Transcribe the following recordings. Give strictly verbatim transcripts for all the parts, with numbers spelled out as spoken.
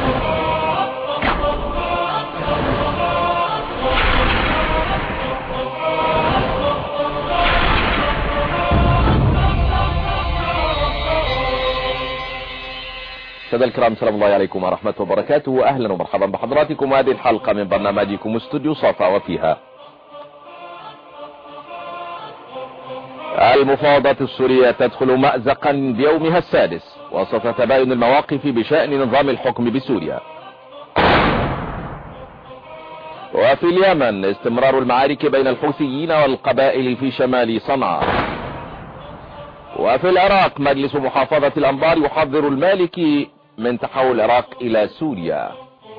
سادة الكرام، سلام الله عليكم ورحمة وبركاته، واهلا ومرحبا بحضراتكم. هذه الحلقة من برنامجكم استوديو صفا، وفيها المفاوضات السورية تدخل مأزقا بيومها السادس وسط تباين المواقف بشأن نظام الحكم بسوريا. وفي اليمن استمرار المعارك بين الحوثيين والقبائل في شمال صنعاء. وفي العراق مجلس محافظة الأنبار يحذر المالكي من تحول العراق إلى سوريا.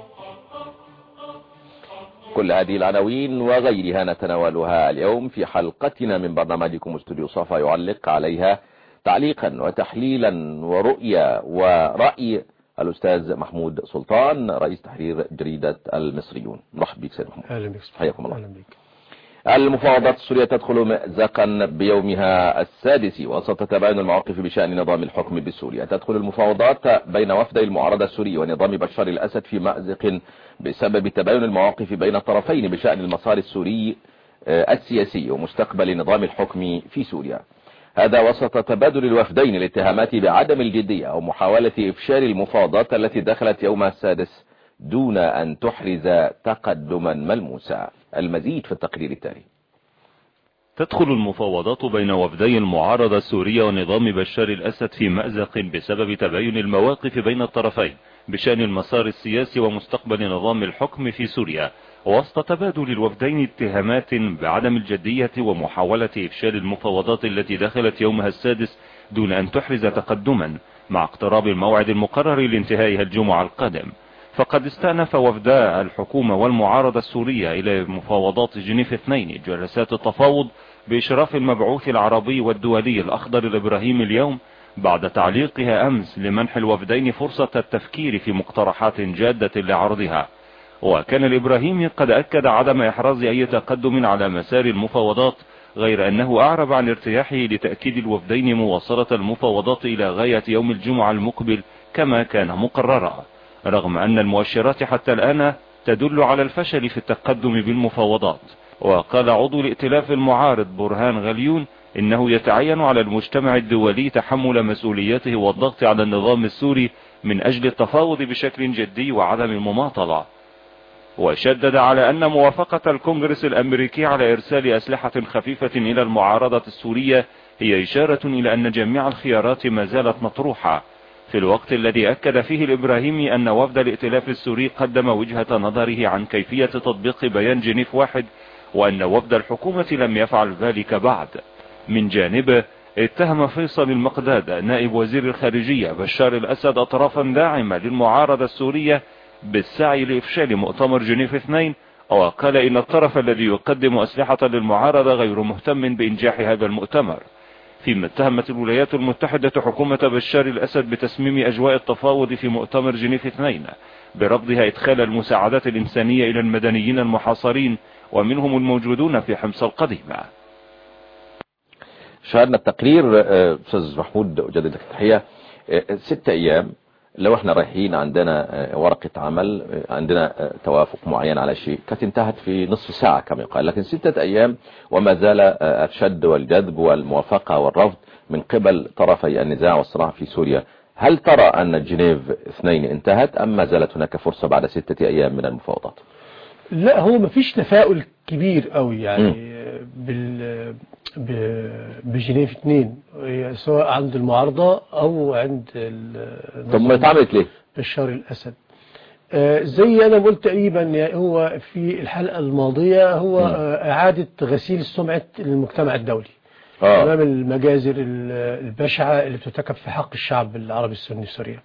كل هذه العناوين وغيرها نتناولها اليوم في حلقتنا من برنامجكم استوديو صفا، يعلق عليها تعليقا وتحليلا ورؤية ورأي الأستاذ محمود سلطان، رئيس تحرير جريدة المصريون. مرحبا بك سيد محمود. أهلا بك. حياكم الله. أهلا بك. المفاوضات السورية تدخل مأزقا بيومها السادس وسط تباين المواقف بشأن نظام الحكم بسوريا. تدخل المفاوضات بين وفدي المعارضة السوري ونظام بشار الأسد في مأزق بسبب تباين المواقف بين الطرفين بشأن المسار السوري السياسي ومستقبل نظام الحكم في سوريا. هذا وسط تبادل الوفدين الاتهامات بعدم الجدية ومحاولة إفشال المفاوضات التي دخلت يومها السادس دون أن تحرز تقدما ملموسا. المزيد في التقرير التالي. تدخل المفاوضات بين وفدي المعارضة السورية ونظام بشار الأسد في مأزق بسبب تباين المواقف بين الطرفين بشأن المسار السياسي ومستقبل نظام الحكم في سوريا، وسط تبادل الوفدين اتهامات بعدم الجدية ومحاولة إفشال المفاوضات التي دخلت يومها السادس دون أن تحرز تقدما مع اقتراب الموعد المقرر لانتهائها الجمعة القادم. فقد استأنف وفدا الحكومة والمعارضة السورية إلى مفاوضات جنيف اثنين جلسات التفاوض بإشراف المبعوث العربي والدولي الأخضر الإبراهيمي اليوم، بعد تعليقها أمس لمنح الوفدين فرصة التفكير في مقترحات جادة لعرضها. وكان الإبراهيمي قد أكد عدم إحراز أي تقدم على مسار المفاوضات، غير أنه أعرب عن ارتياحه لتأكيد الوفدين مواصلة المفاوضات إلى غاية يوم الجمعة المقبل كما كان مقررا، رغم أن المؤشرات حتى الآن تدل على الفشل في التقدم بالمفاوضات. وقال عضو الائتلاف المعارض برهان غليون إنه يتعين على المجتمع الدولي تحمل مسؤولياته والضغط على النظام السوري من أجل التفاوض بشكل جدي وعدم المماطلة. وشدد على أن موافقة الكونغرس الأمريكي على إرسال أسلحة خفيفة إلى المعارضة السورية هي إشارة إلى أن جميع الخيارات ما زالت مطروحة، في الوقت الذي أكد فيه الإبراهيمي أن وفد الائتلاف السوري قدم وجهة نظره عن كيفية تطبيق بيان جنيف واحد، وأن وفد الحكومة لم يفعل ذلك بعد. من جانبه اتهم فيصل المقداد نائب وزير الخارجية بشار الأسد أطرافا داعمة للمعارضة السورية بالسعي لإفشال مؤتمر جنيف اثنين، وقال إن الطرف الذي يقدم أسلحة للمعارضة غير مهتم بإنجاح هذا المؤتمر، فيما اتهمت الولايات المتحدة حكومة بشار الأسد بتسميم أجواء التفاوض في مؤتمر جنيف اثنين برفضها إدخال المساعدات الإنسانية إلى المدنيين المحاصرين ومنهم الموجودون في حمص القديمة. شاهدنا التقرير أستاذ محمود، أجدد لك التحية. ستة أيام لو احنا رايحين عندنا ورقة عمل، عندنا توافق معين على شيء، كانت انتهت في نصف ساعة كما يقال، لكن ستة أيام وما زال الشد والجذب والموافقة والرفض من قبل طرفي النزاع والصراع في سوريا. هل ترى أن جنيف اثنين انتهت أم ما زالت هناك فرصة بعد ستة أيام من المفاوضات؟ لا، هو ما فيش تفاؤل كبير قوي يعني بال بجنيف اثنين، سواء عند المعارضة او عند طب ما اتعملت ليه بشار الأسد؟ آه زي انا قلت تقريبا، هو في الحلقة الماضية هو آه اعادة غسيل سمعة المجتمع الدولي آه. امام المجازر البشعة اللي بترتكب في حق الشعب العربي السني في سوريا.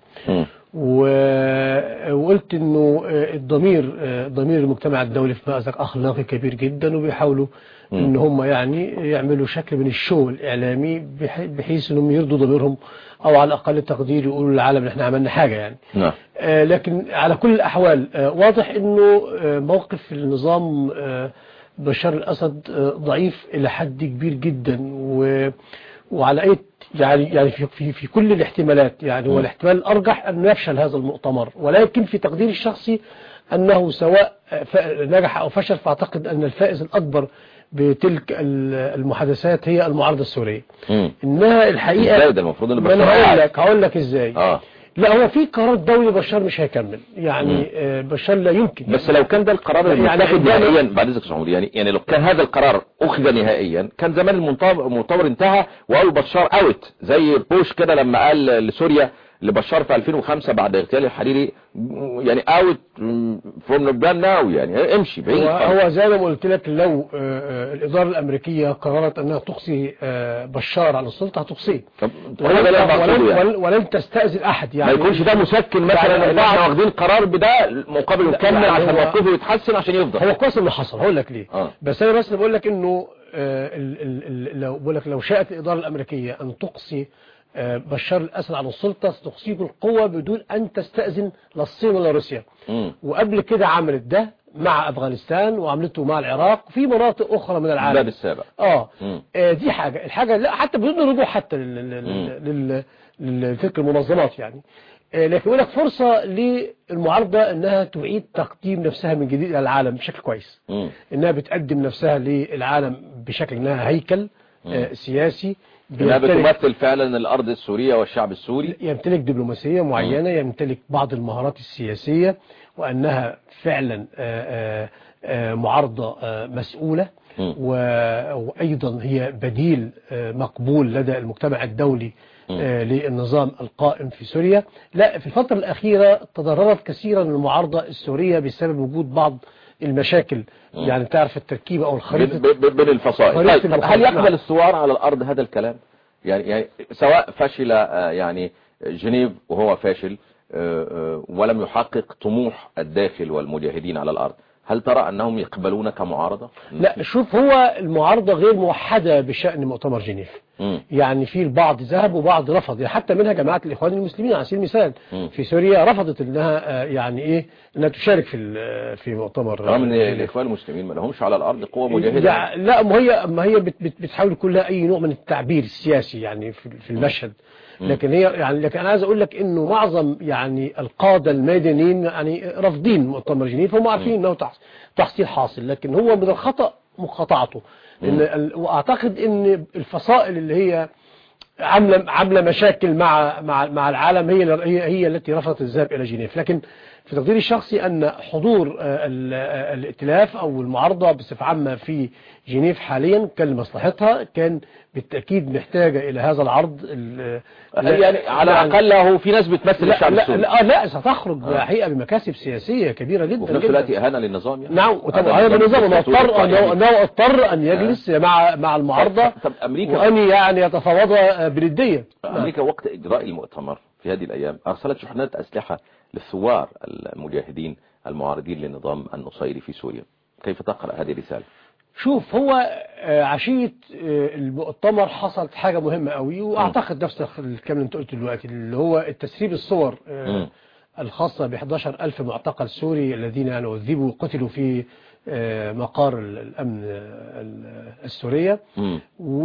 وقلت انه الضمير ضمير المجتمع الدولي في مأزق اخلاقي كبير جدا، وبيحاولوا ان هم يعني يعملوا شكل من الشو الاعلامي بحيث انهم يرضوا ضميرهم، او على الاقل تقدير يقولوا للعالم ان احنا عملنا حاجة يعني. نعم. آه لكن على كل الاحوال آه واضح انه آه موقف النظام آه بشار الأسد آه ضعيف الى حد كبير جدا، و وعلى اي يعني يعني في في في كل الاحتمالات، يعني هو الاحتمال الارجح ان يفشل هذا المؤتمر، ولكن في تقديري الشخصي انه سواء نجح او فشل، فاعتقد ان الفائز الاكبر بتلك المحادثات هي المعارضة السورية. مم. انها الحقيقة ازاي ده المفروض ان ما انا هقول لك هقول لك ازاي. اه لا هو في قرار دولي بشار مش هيكمل، يعني آه بشار لا يمكن. بس لو كان ده القرار يعني المتاخد نهائيا بعد اذنك يا محمود، يعني يعني لو كان هذا القرار اخذ نهائيا كان زمان المؤتمر انتهى وقال بشار اوت، زي بوش كده لما قال لسوريا لبشار في ألفين وخمسة بعد اغتيال الحريري، يعني اوت فروم لبنان ناو، يعني امشي بعيد. هو زي ما قلت لك، لو الاداره الامريكيه قررت انها تقصي بشار عن السلطه هتقصيه، ولن, ولن تستاذن احد، يعني ما يكونش ده مسكن مثلا ان احنا واخدين قرار بده مقابل يكمل عشان موقفه يتحسن عشان يفضل. هو كويس اللي حصل، هقول لك ليه. آه. بس انا بس بقول لك انه لو بقول لك لو شاءت الاداره الامريكيه ان تقصي بشار الأسد عن السلطة ستقصيه بالقوة بدون أن تستأذن لا الصين ولا روسيا. مم. وقبل كده عملت ده مع أفغانستان وعملته مع العراق وفي مناطق أخرى من العالم. باب السابع. آه. آه دي حاجة الحاجة لا حتى بدون رجوع حتى للفكر المنظمات يعني. آه لكن يقول لك فرصة للمعارضة أنها تعيد تقديم نفسها من جديد إلى العالم بشكل كويس. مم. أنها بتقدم نفسها للعالم بشكل أنها هيكل آه سياسي، انها بتمثل فعلا الارض السورية والشعب السوري، يمتلك ديبلوماسية معينة، م. يمتلك بعض المهارات السياسية، وانها فعلا آآ آآ معارضة مسؤولة، م. وايضا هي بديل مقبول لدى المجتمع الدولي للنظام القائم في سوريا. لا في الفترة الاخيرة تضررت كثيرا المعارضة السورية بسبب وجود بعض المشاكل، يعني تعرف التركيبة او الخريطة بين الفصائل. طيب هل يقبل الثوار على الارض هذا الكلام؟ يعني يعني سواء فشل يعني جنيف وهو فاشل ولم يحقق طموح الداخل والمجاهدين على الارض، هل ترى انهم يقبلون كمعارضة؟ لا شوف، هو المعارضة غير موحدة بشأن مؤتمر جنيف. م. يعني في البعض ذهب وبعض رفض، يعني حتى منها جماعة الاخوان المسلمين على سبيل المثال م. في سوريا رفضت انها يعني ايه انها تشارك في في مؤتمر. رغم ان الاخوان المسلمين ما لهمش على الارض قوة مجاهدة. لا ما هي ما هي بتحاول كلها اي نوع من التعبير السياسي يعني في المشهد، لكن هي يعني لكن انا عايز اقول لك انه معظم يعني القادة الميدانيين يعني رافضين مؤتمر جنيف، هم عارفين انه تحصيل حاصل، لكن هو من الخطأ مقاطعته. إن واعتقد ان الفصائل اللي هي عامله عامله مشاكل مع مع مع العالم هي هي هي التي رفضت الذهاب الى جنيف. لكن في تقديري الشخصي ان حضور الائتلاف او المعارضه بصفه عامه في جنيف حاليا كان لمصلحتها، كان بالتاكيد محتاجه الى هذا العرض. يعني على الاقل هو في ناس بتمثل لا الشعب السوري. لا, لا ستخرج آه. حقيقه بمكاسب سياسيه كبيره جدا، وفي نفس الوقت اهانه للنظام يعني. نعم طبعا هذا النظام انه اضطر انه اضطر ان يجلس آه. مع مع المعارضه. طب امريكا وان يعني يتفاوض بنديه. امريكا وقت اجراء المؤتمر في هذه الايام ارسلت شحنات اسلحه للثوار المجاهدين المعارضين للنظام النصيري في سوريا، كيف تقرأ هذه الرسالة؟ شوف، هو عشية المؤتمر حصلت حاجة مهمة قوي، واعتقد نفس الكلام اللي انت قلته دلوقتي اللي هو التسريب الصور م. الخاصة ب أحد عشر ألف معتقل سوري الذين يعني عذبوا وقتلوا في مقار الأمن السورية، م.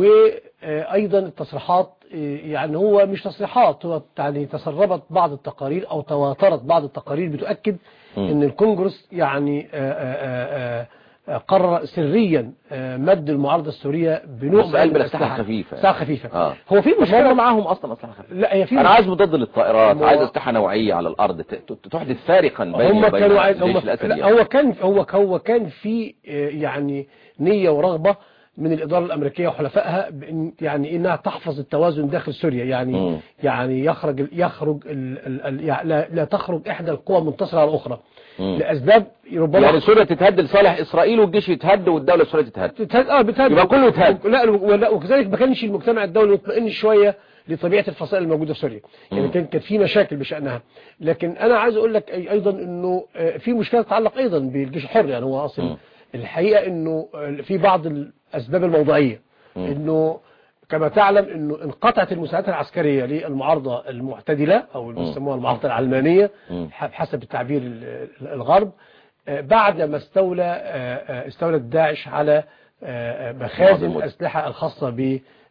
وأيضا التصريحات، يعني هو مش تصريحات، هو يعني تسربت بعض التقارير أو تواترت بعض التقارير بتؤكد م. أن الكونجرس يعني آآ آآ قرر سريا مد المعارضة السورية بنوع من الأسلحة خفيفة أسلحة خفيفة. آه. هو في مشكلة معاهم أصلا أسلحة خفيفة. لا هي في أنا عايز مضاد للطائرات، عايز أسلحة نوعية على الأرض تحدث فارقا بين هم كانوا عايز هم يعني. هو كان هو هو كان في يعني نية ورغبة من الإدارة الأمريكية وحلفائها يعني إنها تحفظ التوازن داخل سوريا، يعني م. يعني يخرج يخرج ال ال لا, لا تخرج إحدى القوى منتصرة على الأخرى م. لأسباب ربما يعني سوريا تتهد لصالح إسرائيل والجيش يتهد والدولة السورية تتهد تتهد اه بتهد يبقى كله يتهد. لا وكذلك ما كانش المجتمع الدولي مطمئن شوية لطبيعة الفصائل الموجودة في سوريا، يعني كان كان في مشاكل بشأنها. لكن أنا عايز أقول لك أيضا إنه في مشكلة تتعلق أيضا بالجيش الحر، يعني هو أصلا الحقيقة إنه في بعض الأسباب الموضوعية، إنه كما تعلم إنه انقطعت المساعدات العسكرية للمعارضة المعتدلة أو اللي بيسموها المعارضة العلمانية بحسب التعبير الغرب، بعد ما استولى استولت داعش على مخازن الأسلحة الخاصة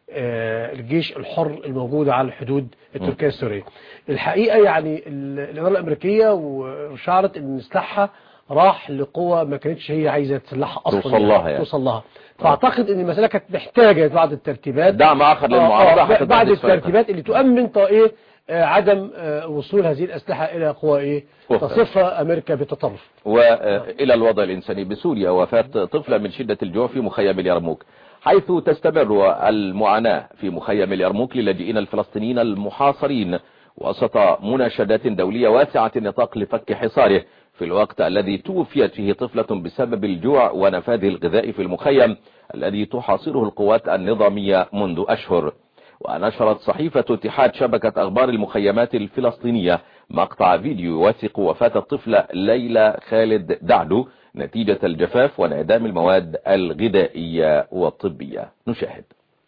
الجيش الحر الموجود على الحدود التركية السورية. الحقيقة يعني الإدارة الأمريكية وشعرت أن سلاحها راح لقوة ما كانتش هي عايزة تسلحها أصلا توصل لها يعني. توصل لها. فأعتقد أن المسألة كانت محتاجة بعض الترتيبات، دعم آخر للمعارضة، بعد الترتيبات اللي تؤمن طائية عدم وصول هذه الأسلحة إلى قوى إيه تصفها أمريكا بالتطرف. وإلى الوضع الإنساني بسوريا، وفاة طفلة من شدة الجوع في مخيم اليرموك، حيث تستمر المعاناة في مخيم اليرموك للاجئين الفلسطينيين المحاصرين وسط مناشدات دولية واسعة النطاق لفك حصاره، في الوقت الذي توفيت فيه طفلة بسبب الجوع ونفاذ الغذاء في المخيم الذي تحاصره القوات النظامية منذ أشهر. ونشرت صحيفة اتحاد شبكة أخبار المخيمات الفلسطينية مقطع فيديو يوثق وفاة الطفلة ليلى خالد دعدو نتيجة الجفاف وانعدام المواد الغذائية والطبية. نشاهد.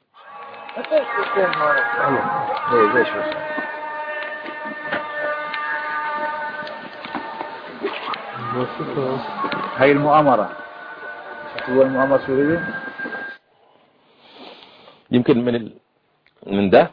هاي المؤامرة هو المؤامرة السورية. يمكن من ال... من ده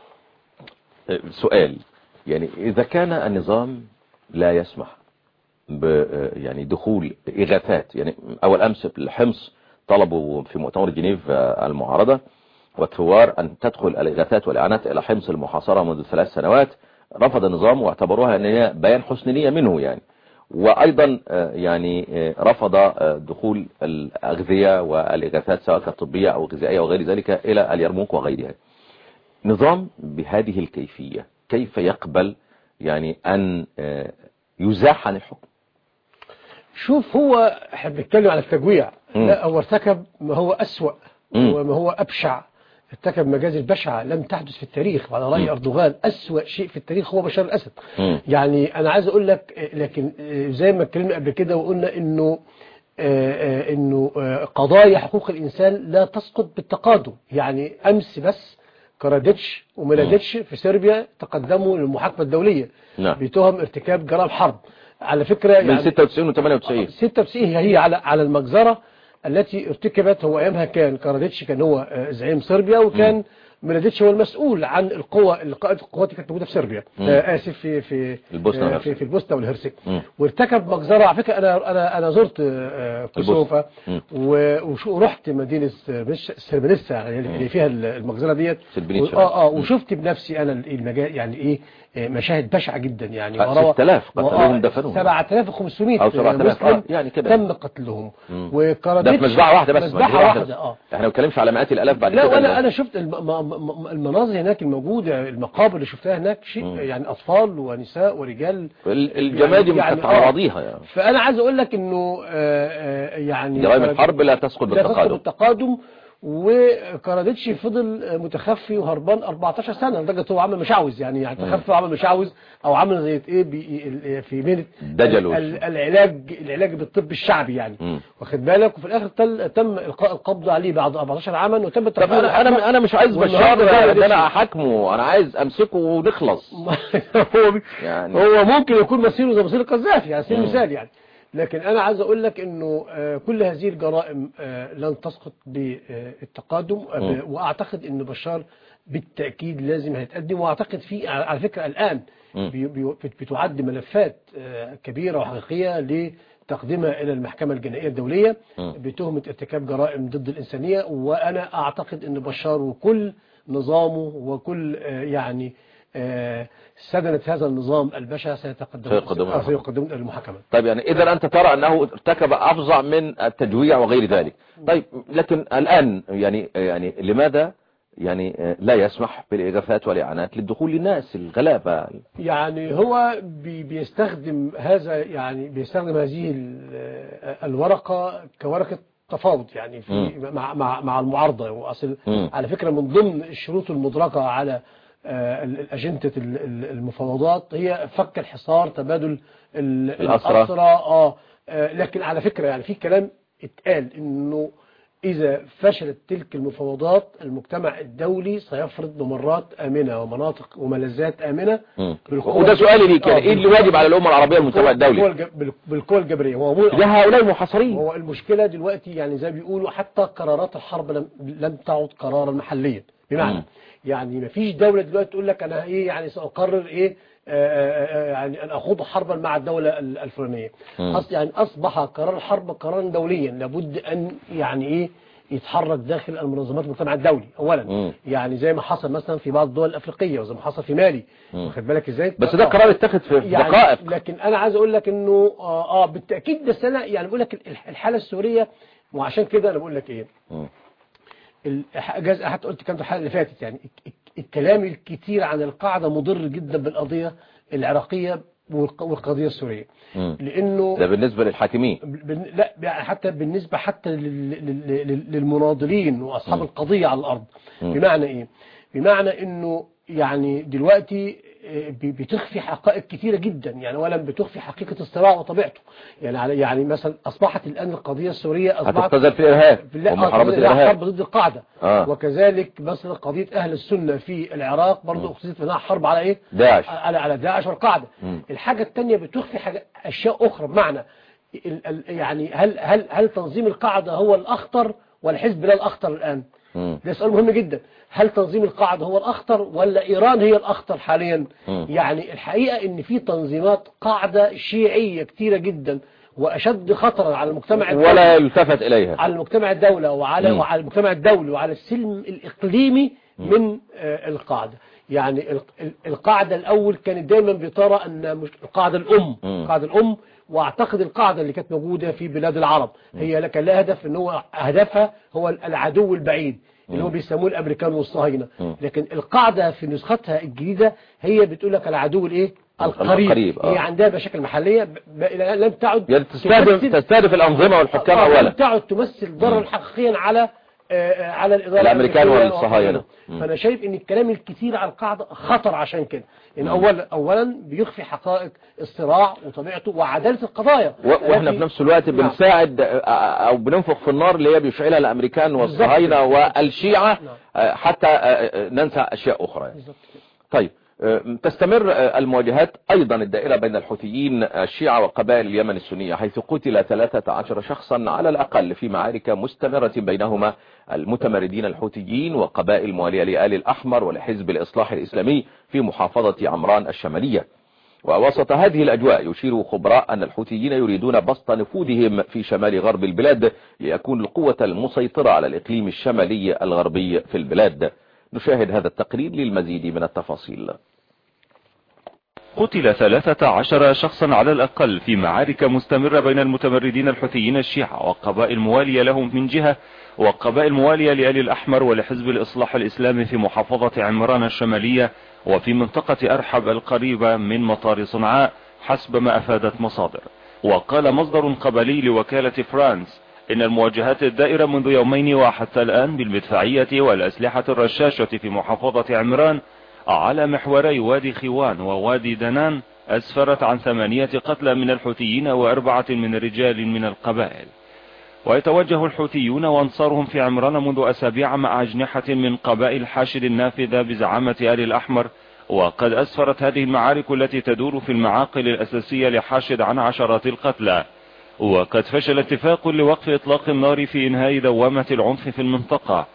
سؤال، يعني إذا كان النظام لا يسمح ب يعني دخول إغاثات، يعني أول أمس الحمص طلبوا في مؤتمر جنيف المعارضة والثوار أن تدخل الإغاثات والإعانات إلى حمص المحاصرة منذ ثلاث سنوات، رفض النظام واعتبروها أن هي بيان حسن نية منه يعني، وأيضا يعني رفض دخول الأغذية والإغاثات سواء كانت طبية أو غذائية وغير ذلك إلى اليرموك وغيرها. نظام بهذه الكيفية كيف يقبل يعني أن يزاح عن الحكم؟ شوف، هو احنا بنتكلم على التجويع، لا هو ارتكب ما هو أسوأ وما هو أبشع، ارتكب مجازر بشعة لم تحدث في التاريخ، وعلى رأي أردوغان أسوأ شيء في التاريخ هو بشار الأسد. م. يعني أنا عايز أقول لك، لكن زي ما اتكلمنا قبل كده وقلنا إنه إنه قضايا حقوق الإنسان لا تسقط بالتقادم. يعني أمس بس كراديتش وميلاديتش في صربيا تقدموا للمحاكمة الدولية نعم. بتهم ارتكاب جرائم حرب. على فكرة من يعني ستة وتسعين و ثمانية وتسعين ستة وتسعين هي على على المجزرة التي ارتكبت. هو ايامها كان كراديتش كان هو زعيم صربيا، وكان ميلاديتش هو المسؤول عن القوى القائد القوات اللي كانت موجوده في صربيا، آه اسف في في البوسنة في, في البوسنة والهرسك، وارتكب مجزرة. على فكره انا انا انا زرت كوسوفا ورحت مدينه سربنسا اللي فيها المجزرة ديت، اه اه وشفت بنفسي انا المجال يعني ايه مشاهد بشعة جدا. يعني ستة آلاف قتلوهم دفنوهم، سبعة آلاف وخمسمائة أو سبعة آلاف آه يعني كده تم قتلهم، وكراديتش ده في مذبحة واحدة بس، مذبحة واحدة اه احنا ما بنتكلمش على مئات الآلاف بعد لا كده. وانا انا شفت المناظر هناك الموجودة، المقابر اللي شفتها هناك شيء مم. يعني أطفال ونساء ورجال، الجماجم يعني كانت على بعضيها يعني. فأنا عايز أقول لك إنه آآ يعني جرائم الحرب لا تسقط بالتقادم, بالتقادم وكراديتش فضل متخفي وهربان أربعتاشر سنة لدرجة هو عمل مشعوذ، يعني يعني تخفى وعمل مشعوذ او عمل زي ايه في مهنه العلاج العلاج بالطب الشعبي يعني م. واخد بالك. وفي الاخر تم القاء القبض عليه بعد أربعتاشر عاما وتم طب انا انا انا مش عايز بشار ده انا احاكمه، انا عايز امسكه ونخلص. هو يعني هو ممكن يكون مصيره زي مصير القذافي يعني سبيل المثال يعني. لكن أنا عايز أقول لك أنه كل هذه الجرائم لن تسقط بالتقادم، وأعتقد أن بشار بالتأكيد لازم هيتقدم. وأعتقد في على فكرة الآن بتعد ملفات كبيرة وحقيقية لتقديمها إلى المحكمة الجنائية الدولية بتهمة ارتكاب جرائم ضد الإنسانية. وأنا أعتقد أن بشار وكل نظامه وكل يعني سدنة هذا النظام البشع سيتقدم سيقدمون الى المحاكمة. طيب يعني اذا انت ترى انه ارتكب افظع من التجويع وغير ذلك. طيب لكن الان يعني يعني لماذا يعني لا يسمح بالاغاثات والاعانات للدخول للناس الغلابة؟ يعني هو بي بيستخدم هذا يعني بيستخدم هذه الورقة كورقة تفاوض يعني في م. مع مع مع المعارضة. واصل على فكرة من ضمن الشروط المدركة على الأجندة المفاوضات هي فك الحصار، تبادل الأسرى. آه لكن على فكرة يعني في كلام اتقال إنه إذا فشلت تلك المفاوضات المجتمع الدولي سيفرض ممرات آمنة ومناطق وملذات آمنة. وده سؤالي ليك يعني إيه اللي واجب على الأمة العربية المجتمع الدولي بالقوى الجبرية؟ هؤلاء محاصرين. هو المشكلة دلوقتي يعني زي ما بيقولوا حتى قرارات الحرب لم, لم تعد قرارا محليا. بمعنى مم. يعني ما فيش دولة دلوقتي تقول لك انا ايه يعني سأقرر ايه آآ آآ يعني ان اخوض حربا مع الدولة الفلانية. اصل يعني اصبح قرار الحرب قرارا دوليا لابد ان يعني ايه يتحرك داخل المنظمات المجتمع الدولي اولا. مم. يعني زي ما حصل مثلا في بعض الدول الافريقيه وزي ما حصل في مالي، واخد بالك ازاي. بس ده قرار اتخذ في يعني دقائق. لكن انا عايز اقول لك انه اه, آه بالتاكيد. بس انا يعني بقول لك الحاله السوريه، وعشان كده انا بقول لك ايه مم. الجاز حتى قلت كانت الحلقه اللي فاتت يعني الكلام الكتير عن القاعده مضر جدا بالقضيه العراقيه والقضيه السوريه. مم. لانه ده بالنسبه للحاكمين، بن... لا يعني حتى بالنسبه حتى لل... لل... للمناضلين واصحاب مم. القضيه على الارض. مم. بمعنى ايه؟ بمعنى انه يعني دلوقتي بتخفي حقائق كتيرة جدا. يعني اولا بتخفي حقيقة الصراع وطبيعته. يعني يعني مثلا اصبحت الان القضية السورية اصبحت هتبتذل في الارهاب ومحاربة الارهاب، حرب ضد القاعدة. آه. وكذلك مثلا قضية اهل السنة في العراق برضه اقصدت انها حرب على ايه؟ داعش، على على داعش والقاعدة. مم. الحاجة الثانية بتخفي حاجة اشياء اخرى. بمعنى يعني هل هل هل تنظيم القاعدة هو الاخطر ولا حزب الله الاخطر الان؟ مم. ده سؤال مهم جدا. هل تنظيم القاعدة هو الأخطر ولا إيران هي الأخطر حاليا؟ م. يعني الحقيقة إن في تنظيمات قاعدة شيعية كتيرة جدا وأشد خطرا على المجتمع الدولي، ولا يلتفت إليها، على المجتمع الدولة وعلى, م. وعلى المجتمع الدولي وعلى السلم الإقليمي من آه القاعدة. يعني القاعدة الأول كانت دايما بترى أن مش القاعدة الأم م. القاعدة الأم واعتقد القاعدة اللي كانت موجودة في بلاد العرب هي لك لها هدف، ان هو هدفها هو العدو البعيد اللي هو بيسموه الامريكان والصهاينة. لكن القاعدة في نسختها الجديدة هي بتقول لك العدو الايه القريب, القريب. آه. هي عندها مشاكل محلية لم تعد يعني تستهدف تستهدف الأنظمة والحكام آه اولا، لم تعد تمثل ضررا حقيقيا على آه على الإدارة الامريكان والصهاينة. فانا شايف ان الكلام الكتير على القاعدة خطر عشان كده. ان اولا اولا بيخفي حقائق الصراع وطبيعته وعدالة القضايا، واحنا في نفس الوقت نعم. بنساعد او بننفخ في النار اللي هي بيشعلها الامريكان والصهاينة والشيعة نعم. حتى ننسى اشياء اخرى يعني. طيب تستمر المواجهات أيضا الدائرة بين الحوثيين الشيعة وقبائل اليمن السنية، حيث قتل ثلاثة عشر شخصا على الأقل في معارك مستمرة بينهما المتمردين الحوثيين وقبائل موالية لآل الأحمر ولحزب الإصلاح الإسلامي في محافظة عمران الشمالية. ووسط هذه الأجواء يشير خبراء أن الحوثيين يريدون بسط نفوذهم في شمال غرب البلاد ليكون القوة المسيطرة على الإقليم الشمالي الغربي في البلاد. نشاهد هذا التقرير للمزيد من التفاصيل. قتل ثلاثة عشر شخصا على الأقل في معارك مستمرة بين المتمردين الحوثيين الشيعة وقبائل موالية لهم من جهة وقبائل موالية لآل الأحمر ولحزب الإصلاح الإسلامي في محافظة عمران الشمالية وفي منطقة أرحب القريبة من مطار صنعاء حسب ما أفادت مصادر. وقال مصدر قبلي لوكالة فرانس إن المواجهات الدائرة منذ يومين وحتى الآن بالمدفعية والأسلحة الرشاشة في محافظة عمران على محوري وادي خوان ووادي دنان أسفرت عن ثمانية قتلى من الحوثيين وأربعة من رجال من القبائل. ويتوجه الحوثيون وانصارهم في عمران منذ أسابيع مع أجنحة من قبائل حاشد النافذة بزعامة آل الأحمر، وقد أسفرت هذه المعارك التي تدور في المعاقل الأساسية لحاشد عن عشرات القتلى. وقد فشل اتفاق لوقف إطلاق النار في إنهاء دوامة العنف في المنطقة.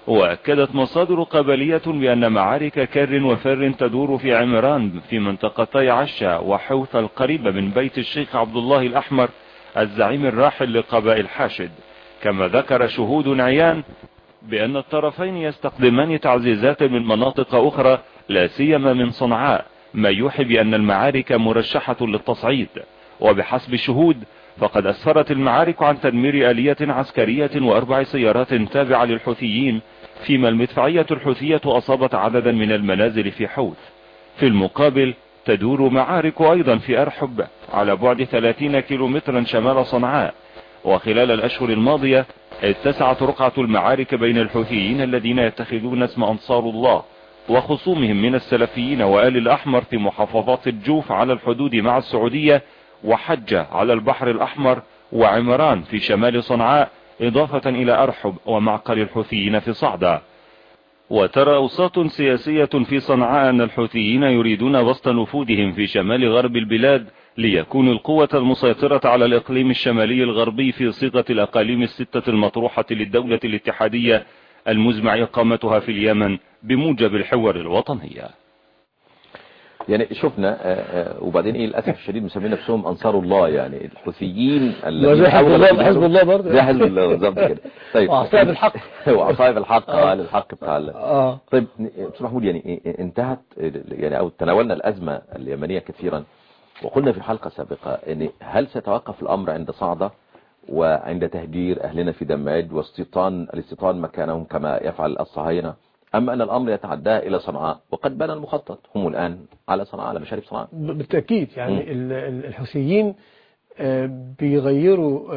وأكدت مصادر قبلية بأن معارك كر وفر تدور في عمران في منطقتي عشا وحوث القريبة من بيت الشيخ عبد الله الأحمر الزعيم الراحل لقبائل حاشد. كما ذكر شهود عيان بأن الطرفين يستخدمان تعزيزات من مناطق أخرى لا سيما من صنعاء، ما يوحي بأن المعارك مرشحة للتصعيد. وبحسب الشهود فقد أسفرت المعارك عن تدمير آلية عسكرية وأربع سيارات تابعة للحوثيين، فيما المدفعية الحوثية أصابت عددا من المنازل في حوث. في المقابل تدور معارك أيضا في أرحب على بعد ثلاثين كيلومترا شمال صنعاء. وخلال الأشهر الماضية اتسعت رقعة المعارك بين الحوثيين الذين يتخذون اسم أنصار الله وخصومهم من السلفيين وآل الأحمر في محافظات الجوف على الحدود مع السعودية وحجة على البحر الأحمر وعمران في شمال صنعاء، إضافة إلى أرحب ومعقل الحوثيين في صعدة. وترى أوساط سياسية في صنعاء أن الحوثيين يريدون بسط نفوذهم في شمال غرب البلاد ليكونوا القوة المسيطرة على الإقليم الشمالي الغربي في صيغة الأقاليم الستة المطروحة للدولة الاتحادية المزمع إقامتها في اليمن بموجب الحوار الوطني. يعني شفنا وبعدين ايه للاسف الشديد مسمين نفسهم انصار الله، يعني الحوثيين زي حزب الله حزب الله برضه زي حزب الله بالظبط كده. طيب وعصائب الحق وعصائب الحق اه للحق بتاع الله. اه طيب استاذ محمود، يعني انتهت يعني او تناولنا الازمه اليمنيه كثيرا، وقلنا في حلقه سابقه ان هل سيتوقف الامر عند صعده وعند تهجير اهلنا في دماج واستيطان الاستيطان مكانهم كما يفعل الصهاينه، أما أن الأمر يتعدى إلى صنعاء وقد بان المخطط، هم الآن على صنعاء على مشارف صنعاء بالتأكيد. يعني الحوثيين بيغيروا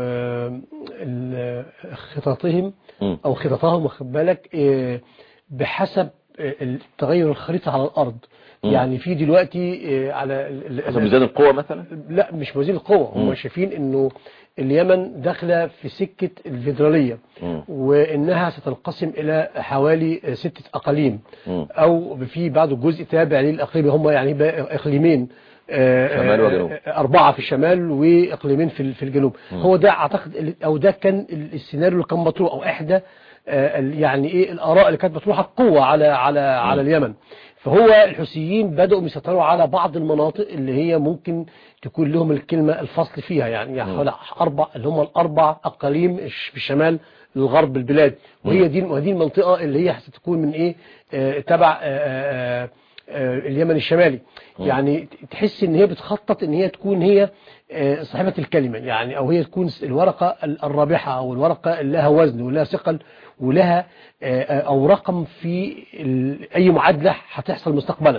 خططهم أو خططهم واخد بالك بحسب تغير الخريطة على الأرض. يعني في دلوقتي على حسب ميزان القوة مثلا، لا مش ميزان القوة، هم شايفين إنه اليمن داخلة في سكة الفيدرالية وإنها ستنقسم إلى حوالي ستة أقاليم م. أو في بعض جزء تابع للأقليم، هم يعني إقليمين شمال وجنوب، أربعة في الشمال وإقليمين في في الجنوب. م. هو ده أعتقد أو ده كان السيناريو اللي كان مطروح أو إحدى يعني إيه الآراء اللي كانت مطروحة بقوة على على م. على اليمن. فهو الحوثيين بدأوا يسيطروا على بعض المناطق اللي هي ممكن تكون لهم الكلمة الفصل فيها، يعني حوالي أربع اللي هم الأربع أقاليم في الشمال الغرب البلاد، وهي دي وهذه المنطقة اللي هي ستكون من إيه آه تبع آه آه اليمن الشمالي. يعني تحس إن هي بتخطط إن هي تكون هي آه صاحبة الكلمة، يعني أو هي تكون الورقة الرابحة أو الورقة اللي لها وزن ولها ثقل ولها او رقم في اي معادلة هتحصل مستقبلا.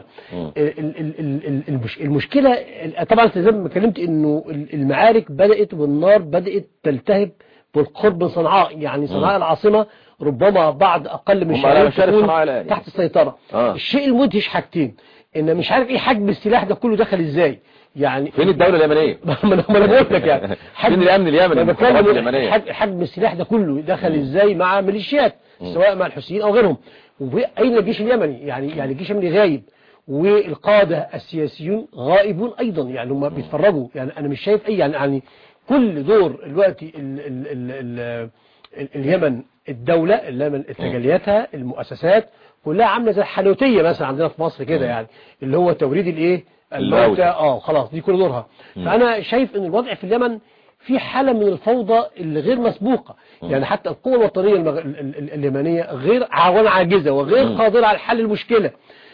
المشكلة طبعا زي ما اتكلمت انه المعارك بدأت والنار بدأت تلتهب بالقرب من صنعاء، يعني صنعاء العاصمة ربما بعد اقل من شهرين تكون تحت السيطرة. آه. الشيء المدهش حاجتين، ان مش عارف ايه حجم السلاح ده كله دخل ازاي، يعني فين الدولة اليمنية؟ ما انا بقول لك يعني فين الامن اليمني؟ حجم السلاح ده كله دخل ازاي مع ميليشيات سواء مع الحوثيين او غيرهم، واين الجيش اليمني؟ يعني يعني الجيش اليمني غايب والقادة السياسيون غائبون ايضا، يعني هم بيتفرجوا. يعني انا مش شايف اي يعني, يعني كل دور دلوقتي ال ال ال ال ال اليمن الدولة اليمن تجلياتها المؤسسات كلها عامله زي الحانوتيه مثلا عندنا في مصر كده، يعني اللي هو توريد الايه الموتى اه خلاص دي كل دورها. فانا شايف ان الوضع في اليمن في حالة من الفوضى اللي غير مسبوقة، يعني حتى القوة الوطنية المغ... اليمنية غير عاونة عاجزة وغير قادرة على حل المشكلة.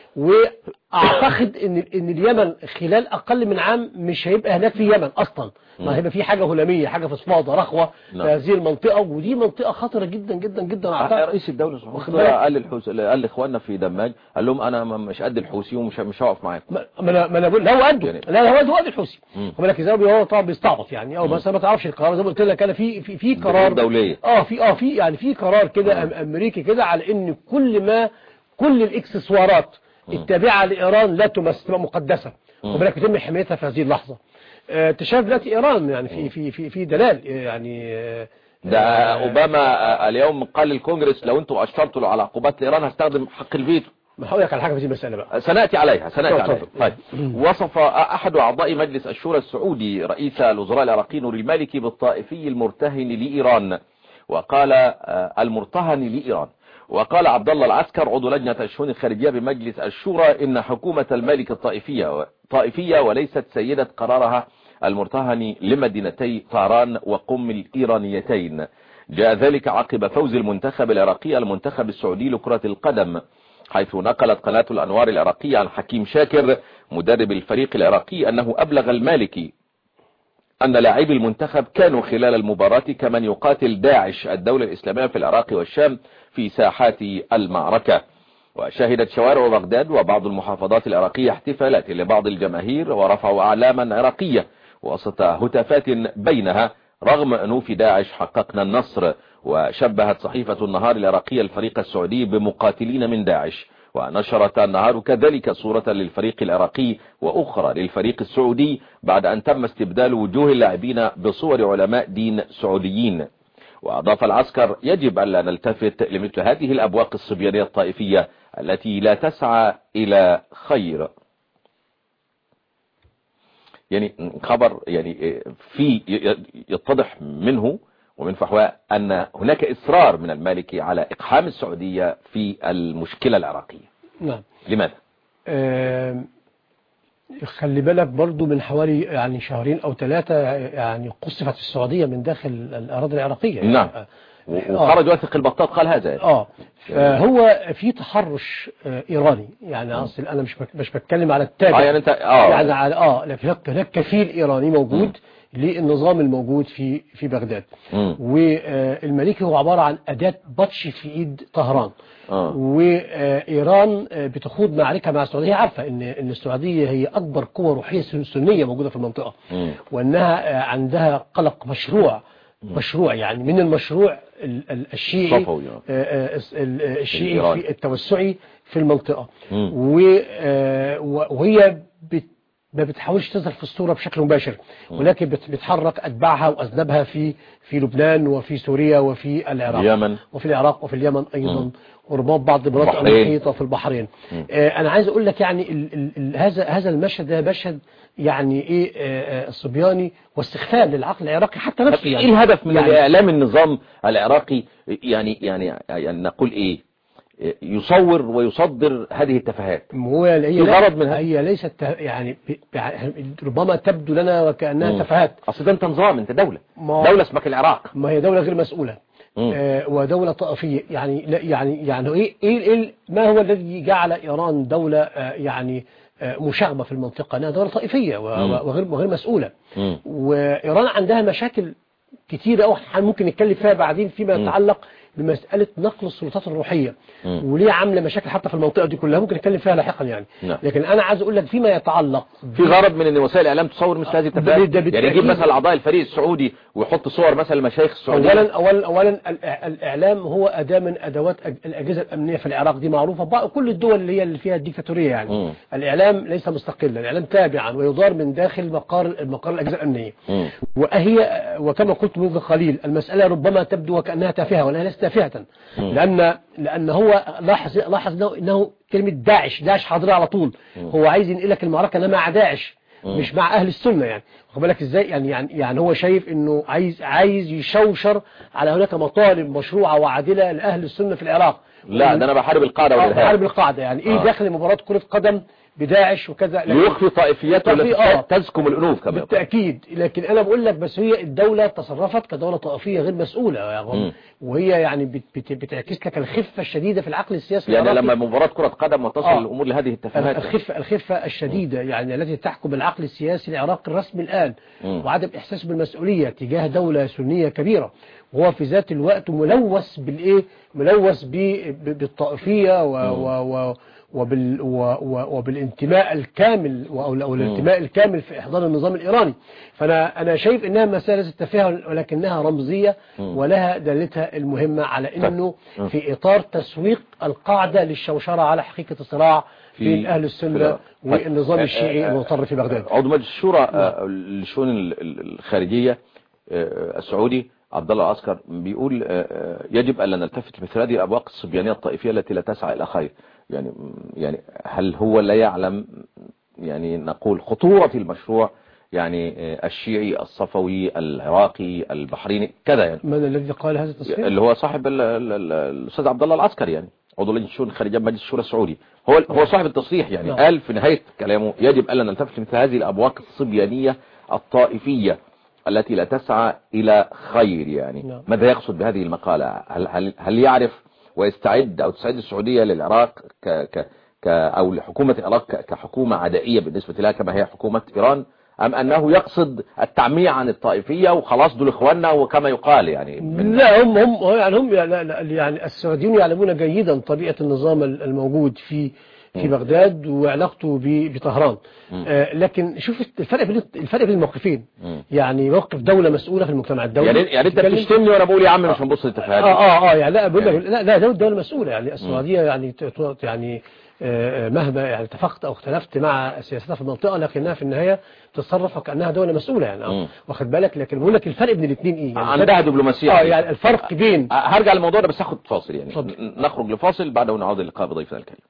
واعتقد ان ان اليمن خلال اقل من عام مش هيبقى هناك في اليمن اصلا، ما هيبقى في حاجة هلامية، حاجة فصفاضة رخوة في هذه المنطقة، ودي منطقة خطرة جدا جدا جدا. اعتقد رئيس الدولة قال للحوث قال لاخواننا في دماج، قال لهم انا مش قد الحوثي ومش مش هقف معاكم. ما انا ما انا بقول لا هو قده يعني. لا هو قد الحوثي، خد بالك ازاي هو طبعا بيستعبط يعني، او مثلا ما تعرفش القرار زي ما قلت لك انا في في في قرار دولية اه في اه في يعني في قرار كده امريكي كده على ان كل ما كل الاكسسوارات التابعة لإيران لا تمثل مقدسة، وبالك يتم حمايتها في هذه اللحظة. اه تشاف دلوقتي إيران يعني في في في في دلال يعني اه ده أوباما اليوم قال للكونجرس لو انتم أشرتوا على عقوبات لإيران هستخدم حق الفيتو. ما هقول لك على حاجة في المسألة بقى سنأتي عليها سنأتي عليها. طيب وصف أحد أعضاء مجلس الشورى السعودي رئيس الوزراء العراقي نور المالكي بالطائفي المرتهن لإيران، وقال المرتهن لإيران وقال عبد الله العسكر عضو لجنة الشؤون الخارجية بمجلس الشورى إن حكومة المالك الطائفية طائفية وليست سيدة قرارها المرتهن لمدينتي طهران وقم الإيرانيتين. جاء ذلك عقب فوز المنتخب العراقي المنتخب السعودي لكرة القدم، حيث نقلت قناة الأنوار العراقية عن حكيم شاكر مدرب الفريق العراقي أنه أبلغ المالكي أن لاعبي المنتخب كانوا خلال المباراة كمن يقاتل داعش الدولة الإسلامية في العراق والشام في ساحات المعركة. وشهدت شوارع بغداد وبعض المحافظات العراقية احتفالات لبعض الجماهير ورفعوا أعلاما عراقية وسط هتافات بينها رغم أنوف داعش حققنا النصر. وشبهت صحيفة النهار العراقية الفريق السعودي بمقاتلين من داعش، ونشرت النهار كذلك صورة للفريق العراقي وأخرى للفريق السعودي بعد أن تم استبدال وجوه اللاعبين بصور علماء دين سعوديين. وأضاف العسكر يجب ألا نلتفت لمثل هذه الأبواق الصبيانية الطائفية التي لا تسعى إلى خير. يعني خبر يعني في يتضح منه ومن فحواء أن هناك إصرار من المالكي على إقحام السعودية في المشكلة العراقية. نعم. لماذا؟ آه خلي بالك برضو من حوالي يعني شهرين أو ثلاثة يعني قصفت السعودية من داخل الأراضي العراقية يعني. نعم. وخرج واثق البطاط قال هذا. اه فهو في تحرش آه ايراني يعني اصل انا مش مش بتكلم على التابع اه يعني انت اه يعني على اه لكن هناك كفيل ايراني موجود م. للنظام الموجود في في بغداد. والمالكي هو عبارة عن أداة بطش في ايد طهران. آه. وإيران بتخوض معركة مع السعودية، عارفة ان ان السعودية هي اكبر قوة روحية سنية موجودة في المنطقة م. وانها عندها قلق مشروع مشروع يعني من المشروع الشيعي الشيعي في التوسعي في المنطقة، وهي ما بتحاولش تظهر في الصورة بشكل مباشر، ولكن بتحرك أتباعها وأذنبها في في لبنان وفي سوريا وفي العراق اليمن وفي العراق وفي اليمن أيضا وربما بعض البلاد المحيطة في البحرين. أنا عايز أقول لك يعني ال ال ال هذا هذا المشهد ده مشهد يعني ايه الصبياني واستغفال للعقل العراقي حتى نفسه. يعني ايه الهدف من يعني اعلام النظام العراقي؟ يعني يعني يعني نقول ايه، يصور ويصدر هذه التفاهات. هو هي غرض منها هي ليست يعني ربما تبدو لنا وكأنها مم. تفاهات. اصل ده انت نظام، انت دولة دولة اسمك العراق، ما هي دولة غير مسؤولة آه ودولة طائفية. يعني يعني يعني ايه ايه ما هو الذي جعل ايران دولة آه يعني مشاغبة في المنطقة؟ انها دولة طائفية وغير وغير مسؤولة. مم. وإيران عندها مشاكل كتيرة أو ممكن نتكلم فيها بعدين فيما يتعلق بمسألة نقل السلطات الروحية، وليه عاملة مشاكل حتى في المنطقة دي كلها ممكن نتكلم فيها لاحقا يعني. نعم. لكن أنا عايز أقول لك فيما يتعلق في غرض من أن وسائل الإعلام تصور مثل هذه التفاهات، يعني يجيب مثلا أعضاء الفريق السعودي ويحط صور مثلا المشايخ السعودية. أولا أولا أولا الإعلام هو أداة من أدوات الأجهزة الأمنية في العراق، دي معروفة كل الدول اللي هي اللي فيها الديكتاتورية يعني. مم. الإعلام ليس مستقلا، الإعلام تابعا ويدار من داخل مقار مقار الأجهزة الأمنية. مم. وهي وكما قلت منذ قليل المسألة ربما تبدو وكأنها تافهة ولكنها ليست تافهة، لأن لأن هو لاحظ لاحظ إنه كلمة داعش داعش حاضرة على طول. مم. هو عايز ينقلك المعركة أنا مع داعش مم. مش مع أهل السنة يعني. واخد بالك إزاي يعني يعني يعني هو شايف إنه عايز عايز يشوشر على هناك مطالب مشروعة وعادلة لأهل السنة في العراق. لا ده أنا بحارب القاعدة والإرهاب. بحارب القاعدة يعني إيه آه. داخل مباراة كرة قدم بداعش وكذا، ليخفي طائفيته التي آه. تزكم الأنوف كمان بالتأكيد. لكن أنا بقول لك بس هي الدولة تصرفت كدولة طائفية غير مسؤولة يعني، وهي يعني بت بت بتعكس لك الخفة الشديدة في العقل السياسي يعني لما مباراة كرة قدم وتصل آه. الأمور لهذه التفاهات، الخفة الخفة الشديدة يعني التي تحكم العقل السياسي العراقي الرسمي الآن، م. وعدم إحساسه بالمسؤولية تجاه دولة سنية كبيرة، وهو في ذات الوقت ملوث بالإيه ملوث بالطائفية و, م. و, و وبال وبالانتماء الكامل او الانتماء الكامل في احضان النظام الايراني. فانا انا شايف انها مساله التفاهه ولكنها رمزيه ولها دلتها المهمه على انه في اطار تسويق القاعده للشوشره على حقيقه الصراع بين اهل السنه والنظام الشيعي المتطرف في بغداد. عضو مجلس الشورى للشؤون الخارجيه السعودي عبد الله العسكر بيقول يجب الا نلتفت مثل هذه الابواق الصبيانيه الطائفيه التي لا تسعى الى خير. يعني يعني هل هو لا يعلم يعني نقول خطورة المشروع يعني الشيعي الصفوي العراقي البحريني كذا يعني؟ من الذي قال هذا التصريح؟ اللي هو صاحب الاستاذ عبد الله العسكري يعني عضو لجنة الشؤون الخارجية مجلس الشورى السعودي، هو هو صاحب التصريح يعني. قال في نهاية كلامه يجب الا نلتفت مثل هذه الابواق الصبيانية الطائفية التي لا تسعى الى خير يعني. ماذا يقصد بهذه المقالة؟ هل هل, هل يعرف ويستعد أو تستعد السعودية للعراق ك ك ك أو لحكومة العراق كحكومة عدائية بالنسبة لها كما هي حكومة إيران، أم أنه يقصد التعمية عن الطائفية وخلاص دول إخواننا وكما يقال يعني؟ لا هم هم يعني هم يعني السعوديين يعلمون جيدا طبيعة النظام الموجود في في بغداد وعلاقته بطهران. آه لكن شوف الفرق بين الفرق بين الموقفين. مم. يعني موقف دولة مسؤولة في المجتمع الدولي، يعني يعني انت بتشتمني وانا بقول يا عم مش هنبص للتفاهات. اه اه اه يعني لا بقول لك يعني. لا لا دولة, دولة مسؤولة يعني السعودية يعني يعني آه مهما يعني اتفقت او اختلفت مع سياستها في المنطقة لكنها في النهاية تتصرف كأنها دولة مسؤولة يعني. اه واخد بالك. لكن بقول لك الفرق بين الاثنين ايه يعني؟ عندها دبلوماسية. اه يعني الفرق بين هرجع للموضوع ده بس هاخد فاصل يعني. صدق. نخرج لفاصل بعد ونعود اللقاء بضيفنا الكريم.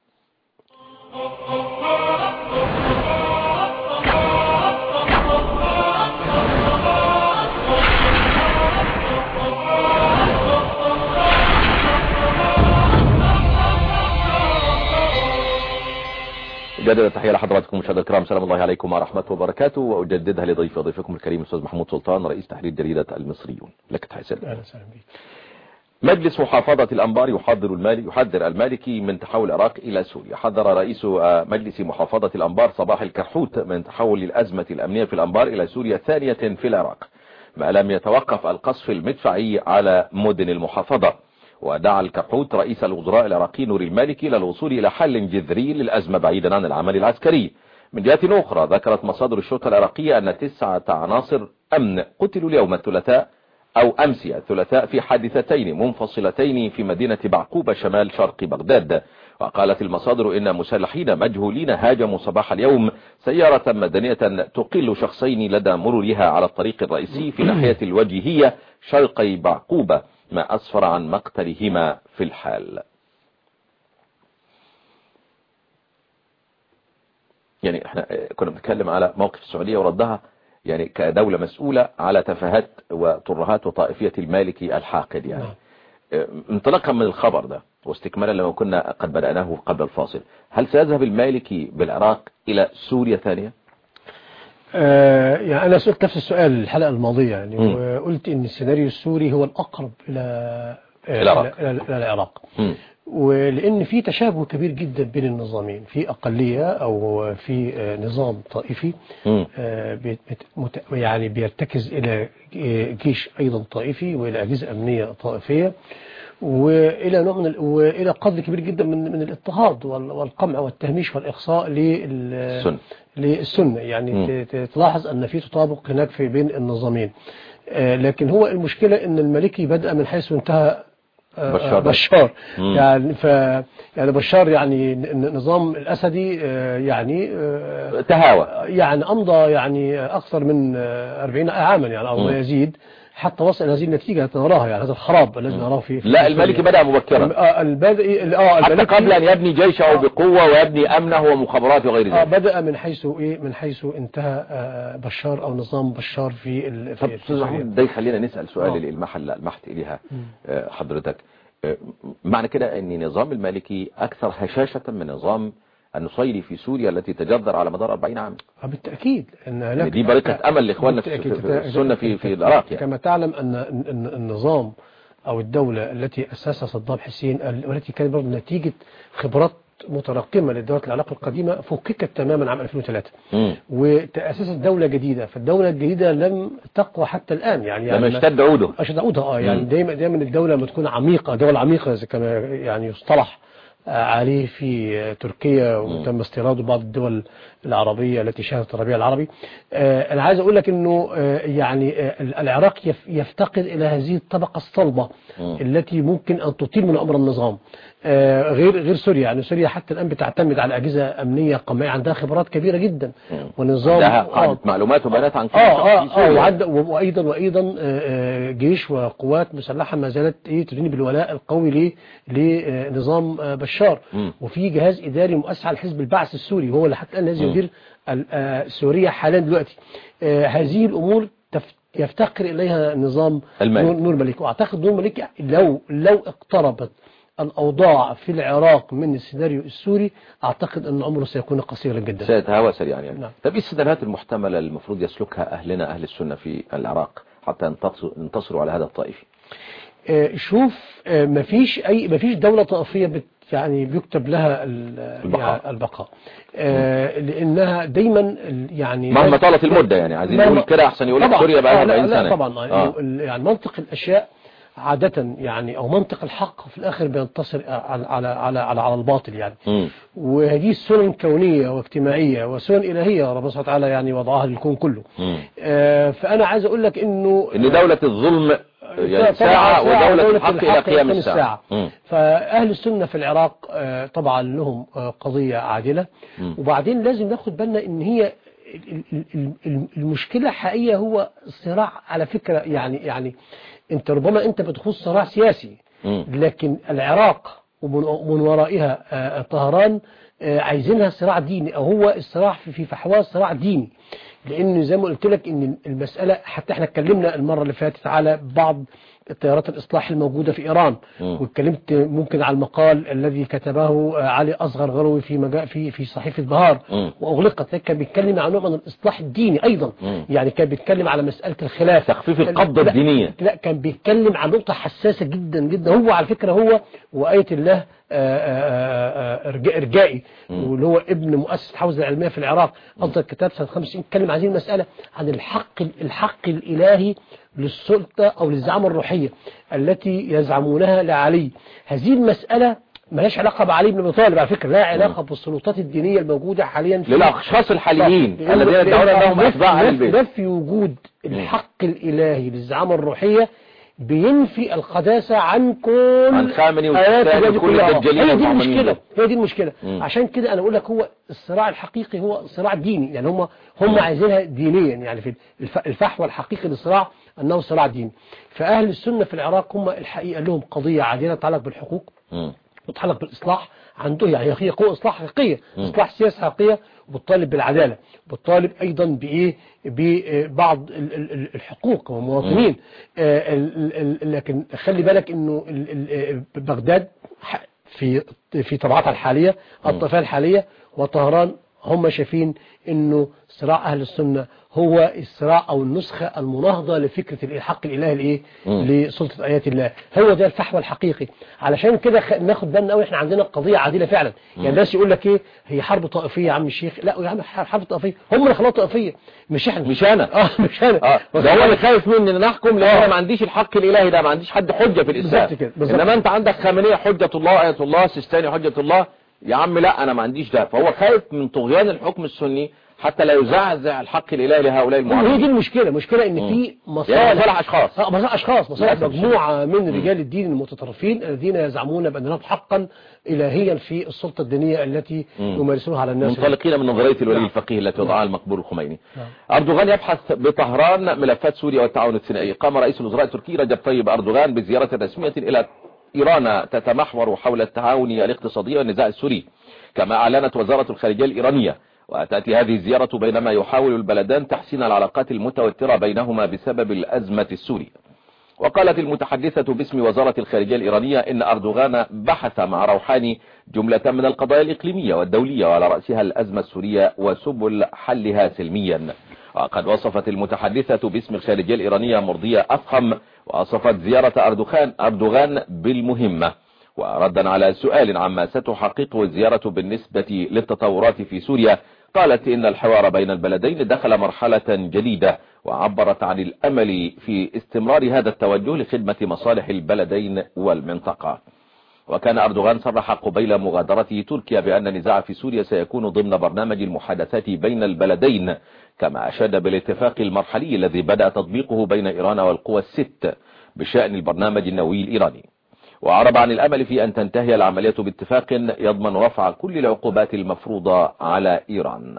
مجددا تحية لحضراتكم مشاهدينا الكرام، سلام الله عليكم ورحمة وبركاته، وأجددها لضيف ضيفكم الكريم الأستاذ محمود سلطان رئيس تحرير جريدة المصريون. لك تحية. أهلا وسهلا بك. مجلس محافظة الأنبار يحذر المالي يحذر المالكي من تحول العراق إلى سوريا. حذر رئيس مجلس محافظة الأنبار صباح الكرحوت من تحول الأزمة الأمنية في الأنبار إلى سوريا ثانية في العراق، ما لم يتوقف القصف المدفعي على مدن المحافظة. ودعا الكرحوت رئيس الوزراء العراقي نور المالكي للوصول إلى حل جذري للأزمة بعيدا عن العمل العسكري. من جهة أخرى ذكرت مصادر الشرطة العراقية أن تسعة عناصر أمن قتلوا اليوم الثلاثاء أو أمس الثلاثاء في حادثتين منفصلتين في مدينة بعقوبة شمال شرق بغداد. وقالت المصادر إن مسلحين مجهولين هاجموا صباح اليوم سيارة مدنية تقل شخصين لدى مرورها على الطريق الرئيسي في ناحية الوجهية شرقي بعقوبة، ما أسفر عن مقتلهما في الحال. يعني احنا كنا بنتكلم على موقف السعودية وردها يعني كدولة مسؤولة على تفاهات وترهات وطائفية المالكي الحاقد. يعني انطلاقا من الخبر ده واستكمالا لما كنا قد بدأناه قبل الفاصل، هل سيذهب المالكي بالعراق إلى سوريا ثانية؟ آه يعني أنا سألت نفس السؤال الحلقة الماضية يعني م. وقلت إن السيناريو السوري هو الأقرب إلى العراق, إلى, إلى العراق. ولأن في تشابه كبير جدا بين النظامين، في أقلية أو في نظام طائفي يعني بيرتكز إلى جيش أيضا طائفي وإلى أجهزة أمنية طائفية وإلى نوع من وإلى قدر كبير جدا من من الاضطهاد والقمع والتهميش والإقصاء للسنة للسنة يعني م. تلاحظ أن في تطابق هناك في بين النظامين. لكن هو المشكلة أن المالكي بدأ من حيث انتهى بشار, بشار. يعني ف يعني بشار يعني النظام الأسدي يعني تهاوى، يعني أمضى يعني أكثر من أربعين عاما يعني أو ما يزيد حتى وصل إلى هذه النتيجة نراها، يعني هذا الخراب الذي نراه في, في لا المالكي بدأ مبكرا البدء اه حتى قبل أن يبني جيشه بقوة ويبني أمنه ومخابراته وغير ذلك. آه بدأ من حيث إيه من حيث انتهى بشار أو نظام بشار في ال طب أستاذ محمود ده يخلينا نسأل سؤال اللي المحل لمحت إليها حضرتك. معنى كده أن نظام المالكي أكثر هشاشة من نظام النصيري في سوريا التي تجذر على مدار أربعين عاما؟ بالتأكيد أن دي بركة أمل لإخواننا في السنة في في العراق. يعني كما تعلم أن النظام أو الدولة التي أسسها صدام حسين والتي كانت برضه نتيجة خبرات متراكمة للدولة العراق القديمة فككت تماما عام ألفين وثلاثة وتأسست دولة جديدة، فالدولة الجديدة لم تقوى حتى الآن يعني لم يشتد عوده اشتد عودها اه يعني دايما دايما الدولة لما تكون عميقة دول عميقة زي كما يعني يصطلح عليه في تركيا وتم استيراده بعض الدول العربية التي شهدت الربيع العربي. آه أنا عايز أقول لك أنه آه يعني آه العراق يفتقد إلى هذه الطبقة الصلبة التي ممكن أن تطيل من أمر النظام آه غير غير سوريا. يعني سوريا حتى الآن بتعتمد على أجهزة أمنية قمعية عندها خبرات كبيرة جدا ونظام عندها معلومات وبيانات عن كل آه آه آه وأيضا وأيضا آه جيش وقوات مسلحة ما زالت إيه تدين بالولاء القوي لنظام آه بشار م. وفي جهاز إداري مؤسس على حزب البعث السوري وهو اللي حتى الآن الذي يدير سوريا حاليا دلوقتي. آه هذه الأمور يفتقر إليها نظام المالك. نور مالك. وأعتقد نور مالك لو لو اقتربت الأوضاع في العراق من السيناريو السوري أعتقد أن عمره سيكون قصيرا جدا سيتهاوى سريعا يعني. نعم. طب إيه السيناريوهات المحتملة المفروض يسلكها أهلنا أهل السنة في العراق حتى ينتصروا على هذا الطائفي؟ آه شوف آه مفيش أي مفيش دولة طائفية بت يعني بيكتب لها البقاء, يعني البقاء. آه لأنها دايما يعني مهما طالت المدة يعني عايزين نقول كده أحسن يقول لك سوريا بقى أربعين سنة. لا طبعا آه. يعني منطق الأشياء عادة يعني أو منطق الحق في الآخر بينتصر على على على على, على الباطل يعني. م. وهذه سنن كونية واجتماعية وسنن إلهية ربنا سبحانه وتعالى يعني وضعها للكون كله. آه فأنا عايز أقول لك إنه إن دولة الظلم يعني ساعة ودولة الحق إلى قيام الساعة. فأهل السنة في العراق طبعا لهم قضية عادلة. م. وبعدين لازم ناخد بالنا إن هي المشكلة حقيقية هو الصراع على فكرة يعني يعني انت ربما انت بتخوض صراع سياسي م. لكن العراق ومن ورائها طهران عايزينها صراع ديني او هو الصراع في فحواه صراع ديني. لان زي ما قلت لك ان المساله، حتى احنا اتكلمنا المره اللي فاتت على بعض التيارات الإصلاح الموجودة في إيران، واتكلمت ممكن على المقال الذي كتبه علي أصغر غروي في مجا في في صحيفة بهار م. وأغلقت. كان بيتكلم عن نوع من الإصلاح الديني أيضا، م. يعني كان بيتكلم على مسألة الخلاف، تخفيف القبضة الدينية. لا كان بيتكلم عن نقطة حساسة جدا جدا. هو على فكرة هو وآية الله إرجائي، واللي هو ابن مؤسس الحوزة العلمية في العراق، أصدر كتاب سنة خمسة وتسعين اتكلم عن هذه المسألة، عن الحق الحق الإلهي للسلطة أو للزعامة الروحية التي يزعمونها لعلي. هذه المسألة مالهاش علاقة بعلي بن أبي طالب على فكرة، لا علاقة بالسلطات الدينية الموجودة حاليا في للأشخاص الحاليين الذين يدعون أنهم أتباع علي البيت. نفي وجود الحق الإلهي للزعامة الروحية بينفي القداسة عن كل عن خامنئي والثاني كل الدجالين. هي دي المشكلة، هي دي المشكلة. م. عشان كده أنا أقول لك هو الصراع الحقيقي هو صراع ديني، يعني هم هم عايزينها دينيا، يعني في الفحوى الحقيقي للصراع أنه صراع ديني. فأهل السنة في العراق هم الحقيقة لهم قضية عادلة تتعلق بالحقوق وتتعلق بالإصلاح عنده، يعني هي قوة إصلاح حقيقية، إصلاح سياسة حقيقية، وبالطالب بالعدالة، وبالطالب أيضا بإيه ببعض الحقوق والمواطنين. لكن خلي بالك إنه بغداد في في طبعاتها الحالية الطائفية الحالية وطهران هم شايفين إنه صراع أهل السنة هو الصراع أو النسخة المناهضة لفكرة الحق الإلهي الإيه لسلطة آيات الله. هو ده الفحوى الحقيقي. علشان كده خ... ناخد بالنا قوي، احنا عندنا قضية عادلة فعلا. يعني الناس يقول لك ايه هي حرب طائفية يا عم الشيخ، لا يا عم حرب طائفية، هم اللي خلوها طائفية مش احنا مش انا اه مش انا اه ده هو اللي خايف مني ان نحكم، لان انا ما عنديش الحق الإلهي ده، ما عنديش حد حجة في الإسلام. بالظبط كده بالظبط. انما انت عندك خامنئي حجة الله، آية الله، سيستاني حجة الله، يا عم لا انا ما عنديش ده. فهو خايف من طغيان الحكم السني حتى لا يزعزع الحق الإلهي لهؤلاء المعارضين. هي دي المشكلة، مشكلة ان في مصالح يعني مصالح اشخاص اه مصالح اشخاص مصالح مجموعة من رجال الدين المتطرفين الذين يزعمون بأن لهم حقا إلهيا في السلطة الدينية التي يمارسونها على الناس، منطلقين من نظرية الولي الفقيه التي وضعها المقبول الخميني. أردوغان يبحث بطهران ملفات سوريا والتعاون الثنائي. قام رئيس الوزراء التركي رجب طيب أردوغان بزيارة رسمية إلى إيران تتمحور حول التعاون الاقتصادي والنزاع السوري، كما أعلنت وزارة الخارجية الإيرانية. وتأتي هذه الزيارة بينما يحاول البلدان تحسين العلاقات المتوترة بينهما بسبب الأزمة السورية. وقالت المتحدثة باسم وزارة الخارجية الإيرانية إن أردوغان بحث مع روحاني جملة من القضايا الإقليمية والدولية، وعلى رأسها الأزمة السورية وسبل حلها سلميا. وقد وصفت المتحدثة باسم الخارجية الإيرانية مرضية أفخم وصفت زيارة أردوغان أردوغان بالمهمة. وردا على سؤال عما ستحققه الزيارة بالنسبة للتطورات في سوريا، قالت إن الحوار بين البلدين دخل مرحلة جديدة، وعبرت عن الأمل في استمرار هذا التوجه لخدمة مصالح البلدين والمنطقة. وكان أردوغان صرح قبيل مغادرته تركيا بأن النزاع في سوريا سيكون ضمن برنامج المحادثات بين البلدين، كما أشاد بالاتفاق المرحلي الذي بدأ تطبيقه بين إيران والقوى الست بشأن البرنامج النووي الإيراني. وعرب عن الأمل في أن تنتهي العملية باتفاق يضمن رفع كل العقوبات المفروضة على إيران.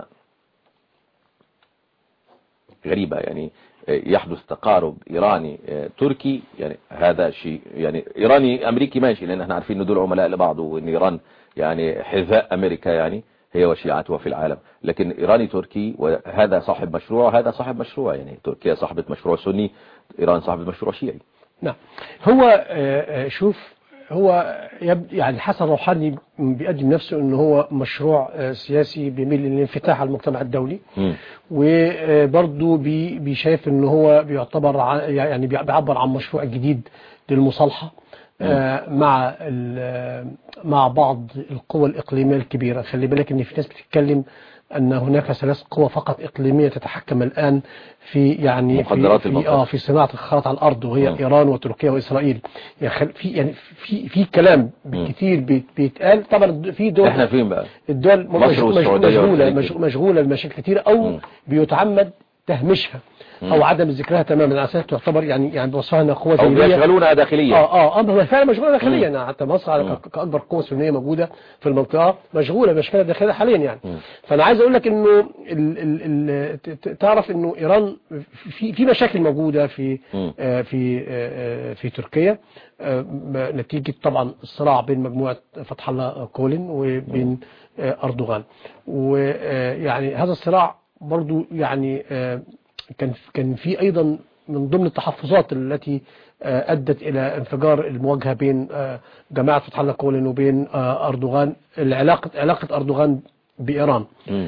غريبة يعني يحدث تقارب إيراني تركي، يعني هذا شيء يعني إيراني أمريكي ماشي، لأن احنا عارفين أن دول عملاء لبعض، وأن إيران يعني حذاء أمريكا يعني هي وشيعتها في العالم. لكن إيراني تركي، وهذا صاحب مشروع وهذا صاحب مشروع، يعني تركيا صاحبة مشروع سني، إيران صاحبة مشروع شيعي. نعم. هو شوف هو يعني حسن روحاني بيقدم نفسه انه هو مشروع سياسي بيميل للانفتاح على المجتمع الدولي، وبرضه بيشايف انه هو بيعتبر يعني بيعبر عن مشروع جديد للمصالحة مع مع بعض القوى الإقليمية الكبيرة. خلي بالك ان في ناس بتتكلم أن هناك ثلاث قوى فقط إقليمية تتحكم الآن في يعني مخدرات في في, آه في صناعة الخرائط على الأرض، وهي م. إيران وتركيا وإسرائيل. يعني في يعني في في كلام كتير بيت بيتقال. طبعا في دول احنا فين بقى الدول مشغولة مشغولة بمشاكل كتيرة، أو م. بيتعمد تهميشها او عدم ذكرها تماما على اساس تعتبر يعني يعني بوصفها انها قوه سلميه او بيشغلونها داخليا. اه اه اه فعلا مشغوله داخليا يعني. حتى مصر كاكبر قوه سلميه موجوده في المنطقه مشغوله باشكالها الداخليه حاليا يعني. م. فانا عايز اقول لك انه ال ال ال تعرف انه ايران في في مشاكل موجوده في آه في آه في تركيا، آه نتيجه طبعا الصراع بين مجموعه فتح الله كولن وبين آه اردوغان. ويعني هذا الصراع برضو يعني كان كان في أيضا من ضمن التحفظات التي أدت إلى انفجار المواجهة بين جماعة فتح الله جولان وبين أردوغان، العلاقة علاقة أردوغان بإيران.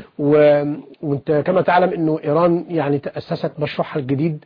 وانت كما تعلم انه إيران يعني تأسست مشروعها الجديد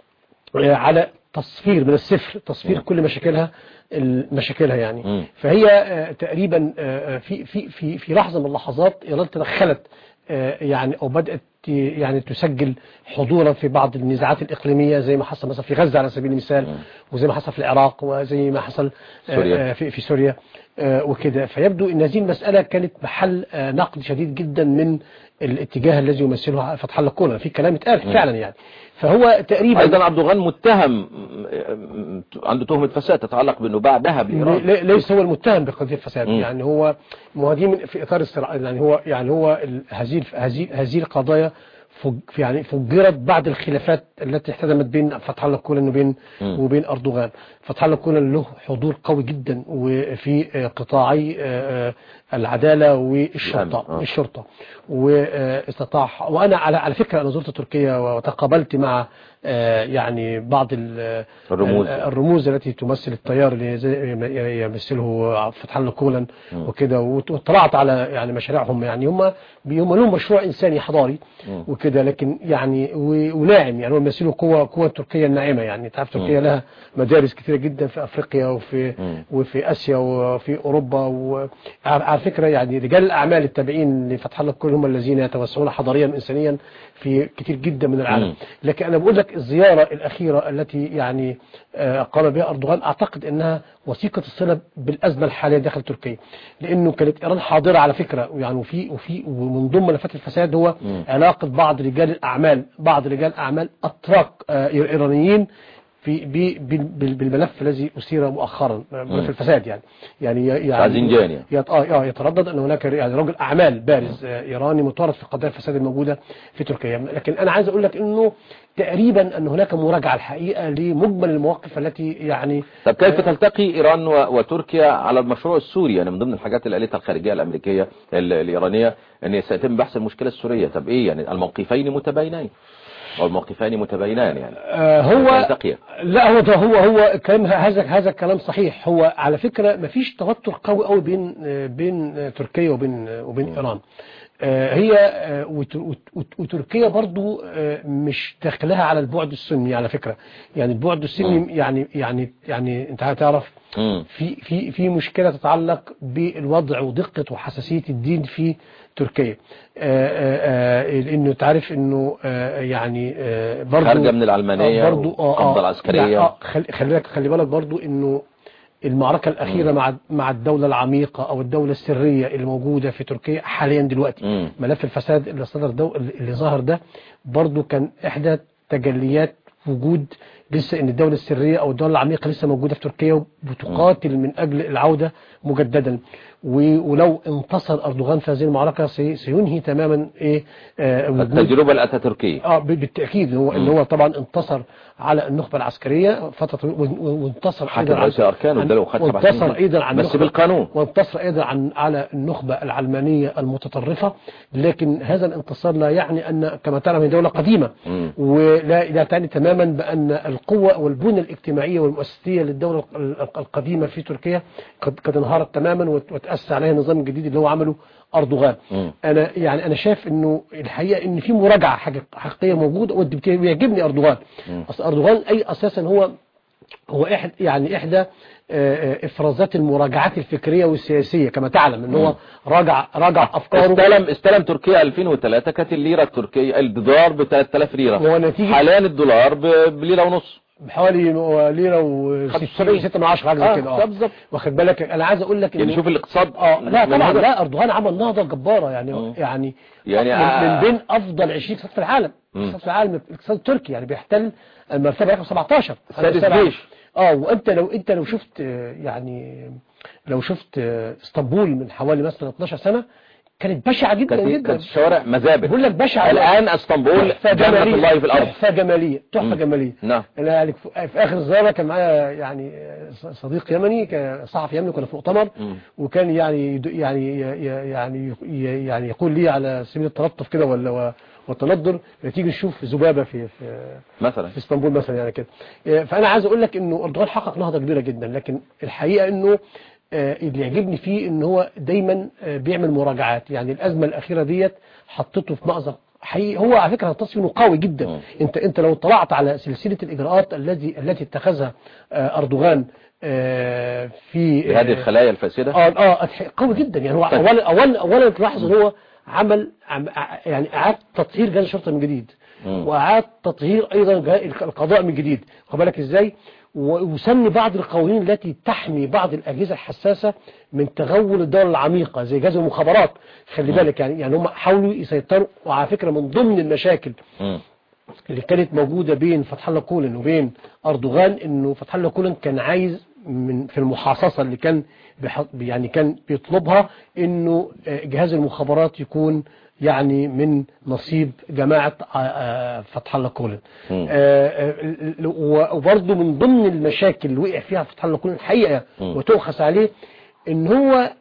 على تصفير من الصفر، تصفير م. كل مشاكلها مشاكلها يعني م. فهي تقريبا في في في في لحظة من اللحظات إيران تدخلت يعني أو بدأت يعني تسجل حضورا في بعض النزاعات الإقليمية، زي ما حصل مثلا في غزة على سبيل المثال، وزي ما حصل في العراق، وزي ما حصل سوريا. في في سوريا وكده. فيبدو أن هذه المسألة كانت محل نقد شديد جدا من الاتجاه الذي يمثله فتح الله جولان، في كلام اتقال فعلا يعني. فهو تقريبا ايضا أردوغان متهم، عنده تهمة فساد تتعلق بانه باع ذهب لإيران. ليس هو المتهم بقضية فساد يعني، هو مهاجم في اطار الصراع يعني. هو يعني هو هذه هذه القضايا يعني فجرت بعد الخلافات التي احتدمت بين فتح الله جولان وبين م. وبين أردوغان. فتح الله جولان له حضور قوي جدا وفي قطاعي العدالة والشرطة آه. الشرطة واستطاع. وأنا على على فكرة أنا زرت تركيا وتقابلت مع يعني بعض الرموز الرموز التي تمثل التيار اللي يمثله فتح الله جولان وكده، واطلعت على يعني مشاريعهم. يعني هم هم لهم مشروع إنساني حضاري وكده، لكن يعني وناعم يعني، هم يمثلوا قوة قوة تركيا الناعمة يعني. تعرف تركيا لها مدارس كثيرة جدا في أفريقيا وفي وفي آسيا وفي أوروبا. وعلى فكرة يعني رجال الأعمال التابعين لفتح الله جولان هم الذين يتوسعون حضاريا إنسانيا في كتير جدا من العالم. لكن أنا بقول لك الزيارة الأخيرة التي يعني قام بها أردوغان أعتقد أنها وثيقة الصلة بالأزمة الحالية داخل تركيا، لأنه كانت إيران حاضرة على فكرة يعني. وفي وفي ومن ضمن ملفات الفساد هو م. علاقة بعض رجال الأعمال بعض رجال أعمال أتراك إيرانيين في بالملف الذي أثير مؤخرا، ملف الفساد يعني. يعني يعني اه يتردد أن هناك يعني رجل أعمال بارز إيراني متورط في قضايا الفساد الموجودة في تركيا. لكن أنا عايز أقول لك إنه تقريبا أن هناك مراجعة الحقيقة لمجمل المواقف التي يعني. طب كيف تلتقي إيران وتركيا على المشروع السوري؟ يعني من ضمن الحاجات اللي قالتها الخارجية الأمريكية الإيرانية أن سيتم بحث المشكلة السورية. طب إيه يعني الموقفين متباينين أو الموقفين متباينان يعني؟ آه هو لا هو ده هو هو كلام هذا هذا الكلام صحيح. هو على فكرة ما فيش توتر قوي قوي بين بين تركيا وبين وبين إيران. آه هي آه وتركيا برضو آه مش داخلها على البعد السني على فكرة يعني. البعد السني يعني يعني يعني انت هتعرف في في في مشكلة تتعلق بالوضع ودقة وحساسية الدين في تركيا. لانه تعرف انه يعني برضو خارجة من العلمانية برضو القبضة العسكرية. يعني خلي بالك خلي بالك برضو انه المعركة الأخيرة مع مع الدولة العميقة أو الدولة السرية اللي موجودة في تركيا حاليا دلوقتي، مم. ملف الفساد اللي صدر ده اللي ظهر ده برضو كان إحدى تجليات وجود لسه ان الدولة السرية او الدولة العميقة لسه موجودة في تركيا وبتقاتل من اجل العودة مجددا. ولو انتصر اردوغان في هذه المعركة سينهي تماما ايه آه التجربة الاتاتوركية. اه بالتأكيد هو ان هو طبعا انتصر على النخبة العسكرية فترة، وانتصر ايضا عن اركان وانتصر ايضا عن بس بالقانون، وانتصر ايضا عن على النخبة العلمانية المتطرفة. لكن هذا الانتصار لا يعني ان كما تعلم هي دولة قديمة، م. ولا لا تعني تماما بان القوة والبنى الاجتماعية والمؤسسية للدولة القديمة في تركيا قد قد انهارت تماما وتأسس عليها النظام الجديد اللي هو عمله أردوغان. م. أنا يعني أنا شايف إنه الحقيقة إن في مراجعة حقيقية موجودة ويعجبني أردوغان. أصل أردوغان أي أساسا هو هو إحد يعني إحدى إفرازات المراجعات الفكرية والسياسية كما تعلم إن هو راجع راجع أفكاره. استلم استلم تركيا ألفين وثلاثة كانت الليرة التركية الدولار ب ثلاثة آلاف ليرة، حاليا الدولار بليرة ونص بحوالي ليرة وستين ستة من عشرة حاجة كده. اه بالظبط. واخد بالك انا عايز اقول لك يعني شوف الاقتصاد. اه لا طبعا لا اردوغان عمل نهضة جبارة يعني م. يعني يعني من, من بين افضل عشرين اقتصاد في العالم اقتصاد في العالم الاقتصاد التركي يعني بيحتل المرتبة رقم سبعتاشر سادس جيش. اه وانت لو انت لو شفت يعني لو شفت اسطنبول من حوالي مثلا اتناشر سنة كانت بشعة جدا كانت جدا. كانت الشوارع مزابل. بقول لك بشعة. الآن اسطنبول جنة الله في الأرض. تحفة جمالية تحفة جمالية. نعم. يعني في آخر الزيارة كان معايا يعني صديق يمني صحفي يمني كنا في مؤتمر وكان يعني يعني يعني يعني يقول لي على سبيل التلطف كده ولا والتندر تيجي نشوف ذبابه في في مثلا في اسطنبول مثلا يعني كده. فانا عايز اقول لك انه اردوغان حقق نهضه كبيره جدا، لكن الحقيقه انه اللي يعجبني فيه ان هو دايما بيعمل مراجعات. يعني الازمه الاخيره ديت حطته في مأزق حقيقي. هو على فكره تصميمه قوي جدا. م. انت انت لو اطلعت على سلسله الاجراءات التي التي اتخذها اردوغان في هذه الخلايا الفاسده اه اه قوي جدا. يعني هو اولا اولا اولا تلاحظ ان هو عمل يعني اعاد تطهير جهاز الشرطه من جديد، واعاد تطهير ايضا القضاء من جديد. خد بالك ازاي؟ وسن بعض القوانين التي تحمي بعض الأجهزة الحساسة من تغول الدولة العميقة زي جهاز المخابرات. خلي بالك يعني يعني هم حاولوا يسيطروا. وعلى فكرة من ضمن المشاكل اللي كانت موجودة بين فتح الله كولن وبين أردوغان إنه فتح الله كولن كان عايز من في المحاصصة اللي كان يعني كان بيطلبها إنه جهاز المخابرات يكون يعني من نصيب جماعة فتح الله كولن. وبرضه من ضمن المشاكل اللي وقع فيها فتح الله كولن الحقيقة وتؤخذ عليه ان هو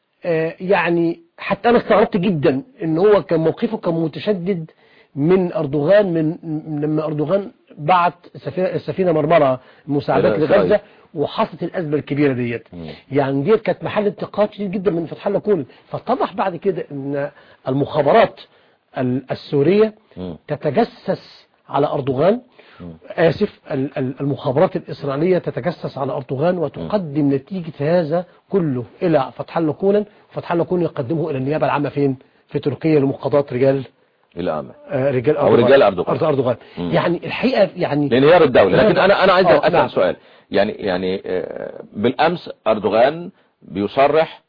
يعني حتى انا استغربت جدا ان هو كان موقفه كان متشدد من أردوغان من لما أردوغان بعت السفينة مرمرة مساعدات لغزة وحصلت الأزمة الكبيرة ديت. يعني ديت كانت محل انتقاد شديد جدا من فتح الله كولن. فاتضح بعد كده ان المخابرات السورية تتجسس على أردوغان، آسف المخابرات الإسرائيلية تتجسس على أردوغان وتقدم نتيجة هذا كله إلى فتح الله كولن، وفتح الله كولن يقدمه إلى النيابة العامة فين؟ في تركيا لمقاضاة رجال الأمة آه رجال أو رجال أردوغان. أردوغان. يعني الحقيقة يعني لانهيار الدولة. لكن أنا أنا عايز أسأل نعم. سؤال يعني يعني بالأمس أردوغان بيصرح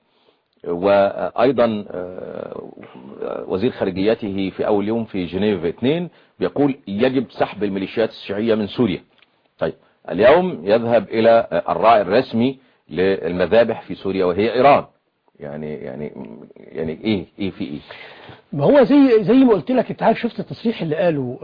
وأيضا وزير خارجيته في أول يوم في جنيف اثنين بيقول يجب سحب الميليشيات الشيعية من سوريا. طيب اليوم يذهب إلى الراعي الرسمي للمذابح في سوريا وهي إيران. يعني يعني يعني إيه إيه في إيه؟ ما هو زي زي ما قلت لك. انت عارف شفت التصريح اللي قاله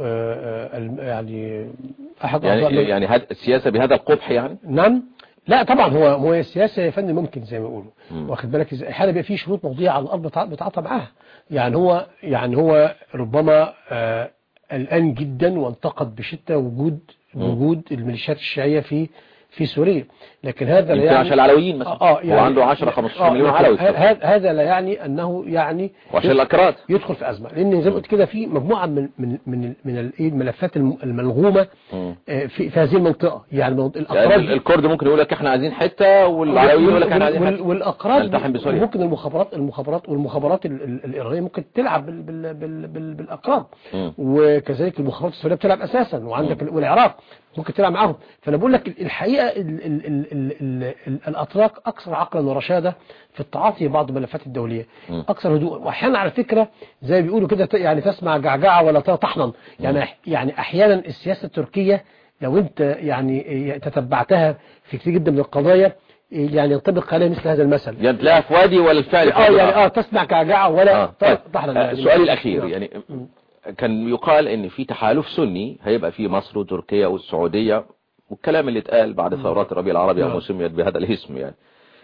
يعني احد يعني يعني هذا السياسة بهذا القبح يعني؟ نعم. لا طبعا هو هو السياسه يا فندم ممكن زي ما يقولوا واخد بالك ازاي احيانا بيبقى في شروط موضوعه على الارض بتعاطى معاها. يعني هو يعني هو ربما آه قلقان جدا وانتقد بشده وجود وجود الميليشيات الشيعيه في في سوريا. لكن هذا لا يعني عشان العلويين مثلا آه يعني هو عنده عشرة خمستاشر مليون علوي. هذا لا يعني انه يعني وعشان الاكراد يدخل في ازمه. لان زي ما قلت كده في مجموعه من من من من الملفات الملغومه في في هذه المنطقه. يعني الاكراد الكرد ممكن يقول لك احنا عايزين حته والعلويين يقول لك احنا عايزين حته. والاكراد ممكن المخابرات المخابرات والمخابرات الايرانيه ممكن تلعب بال بال بال بالاكراد. وكذلك المخابرات السوريه بتلعب اساسا. وعندك والعراق ممكن تلعب معاهم. فانا بقول لك الحقيقه ال ال ال ال ال ال الاتراك اكثر عقلا ورشاده في التعاطي بعض الملفات الدوليه، اكثر هدوء. واحيانا على فكره زي ما بيقولوا كده يعني تسمع جعجعه ولا تطحنا. يعني يعني احيانا السياسه التركيه لو انت يعني تتبعتها في كتير جدا من القضايا يعني ينطبق عليها مثل هذا المثل. يعني تلاقي في وادي ولا الفعل اه يعني اه تسمع جعجعه ولا آه. طحنا. السؤال الاخير يعني كان يقال ان في تحالف سني هيبقى في مصر وتركيا والسعودية والكلام اللي اتقال بعد ثورات الربيع العربي او سميت بهذا الاسم. يعني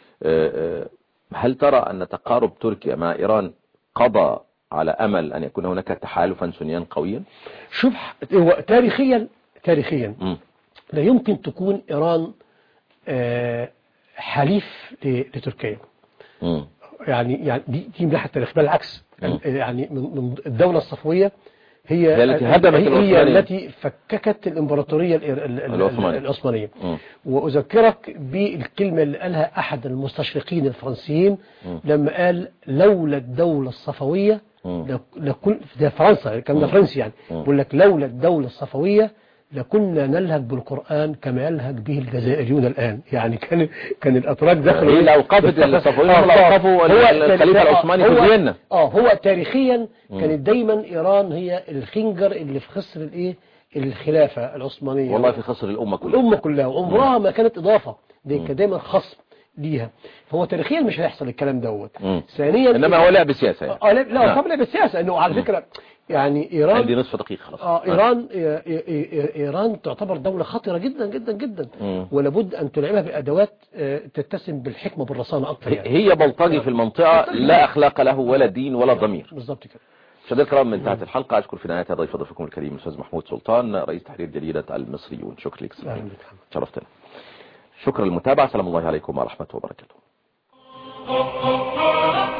هل ترى ان تقارب تركيا مع ايران قضى على امل ان يكون هناك تحالفا سنيا قويا؟ شوف هو تاريخيا تاريخيا م. لا يمكن تكون ايران حليف لتركيا. م. يعني يعني دي دي من ناحيه التاريخ. بالعكس يعني من الدولة الصفوية هي هي التي هدمت هي التي فككت الإمبراطورية العثمانية, العثمانية. وأذكرك بالكلمة اللي قالها أحد المستشرقين الفرنسيين لما قال لولا الدولة الصفوية لكل ده فرنسا كان ده فرنسي يعني بيقول لك لولا الدولة الصفوية لكنا نلهج بالقرآن كما يلهج به الجزائريون الآن. يعني كان كان الأتراك دخلوا إيه لو قفت الصفويين لو قفوا الخليفة العثماني في فيينا. اه هو تاريخيا كانت دايما إيران هي الخنجر اللي في خصر الايه الخلافة العثمانية. والله في خصر الأمة كلها الأمة كلها وعمرها ما كانت إضافة. دي كان دايما خصم ليها. فهو تاريخيا مش هيحصل الكلام دوت. ثانيا انما هو لعب سياسة يعني. اه لا طبعا لعب سياسة انه على فكرة يعني ايران عندي نصف دقيقة خلاص. اه ايران ايران تعتبر دولة خطرة جدا جدا جدا مم. ولابد ان تلعبها بادوات تتسم بالحكمة بالرصانة اكتر. يعني هي بلطجي في المنطقة لا اخلاق له ولا دين ولا ضمير. بالظبط كده. مشاهدينا الكرام، من انتهت الحلقة. أشكر في نهايتها ضيف ضيفكم الكريم الأستاذ محمود سلطان، رئيس تحرير جريدة المصريون. شكرا لك سيدي، شرفتنا. شكرا للمتابعة. سلام الله عليكم ورحمة وبركاته.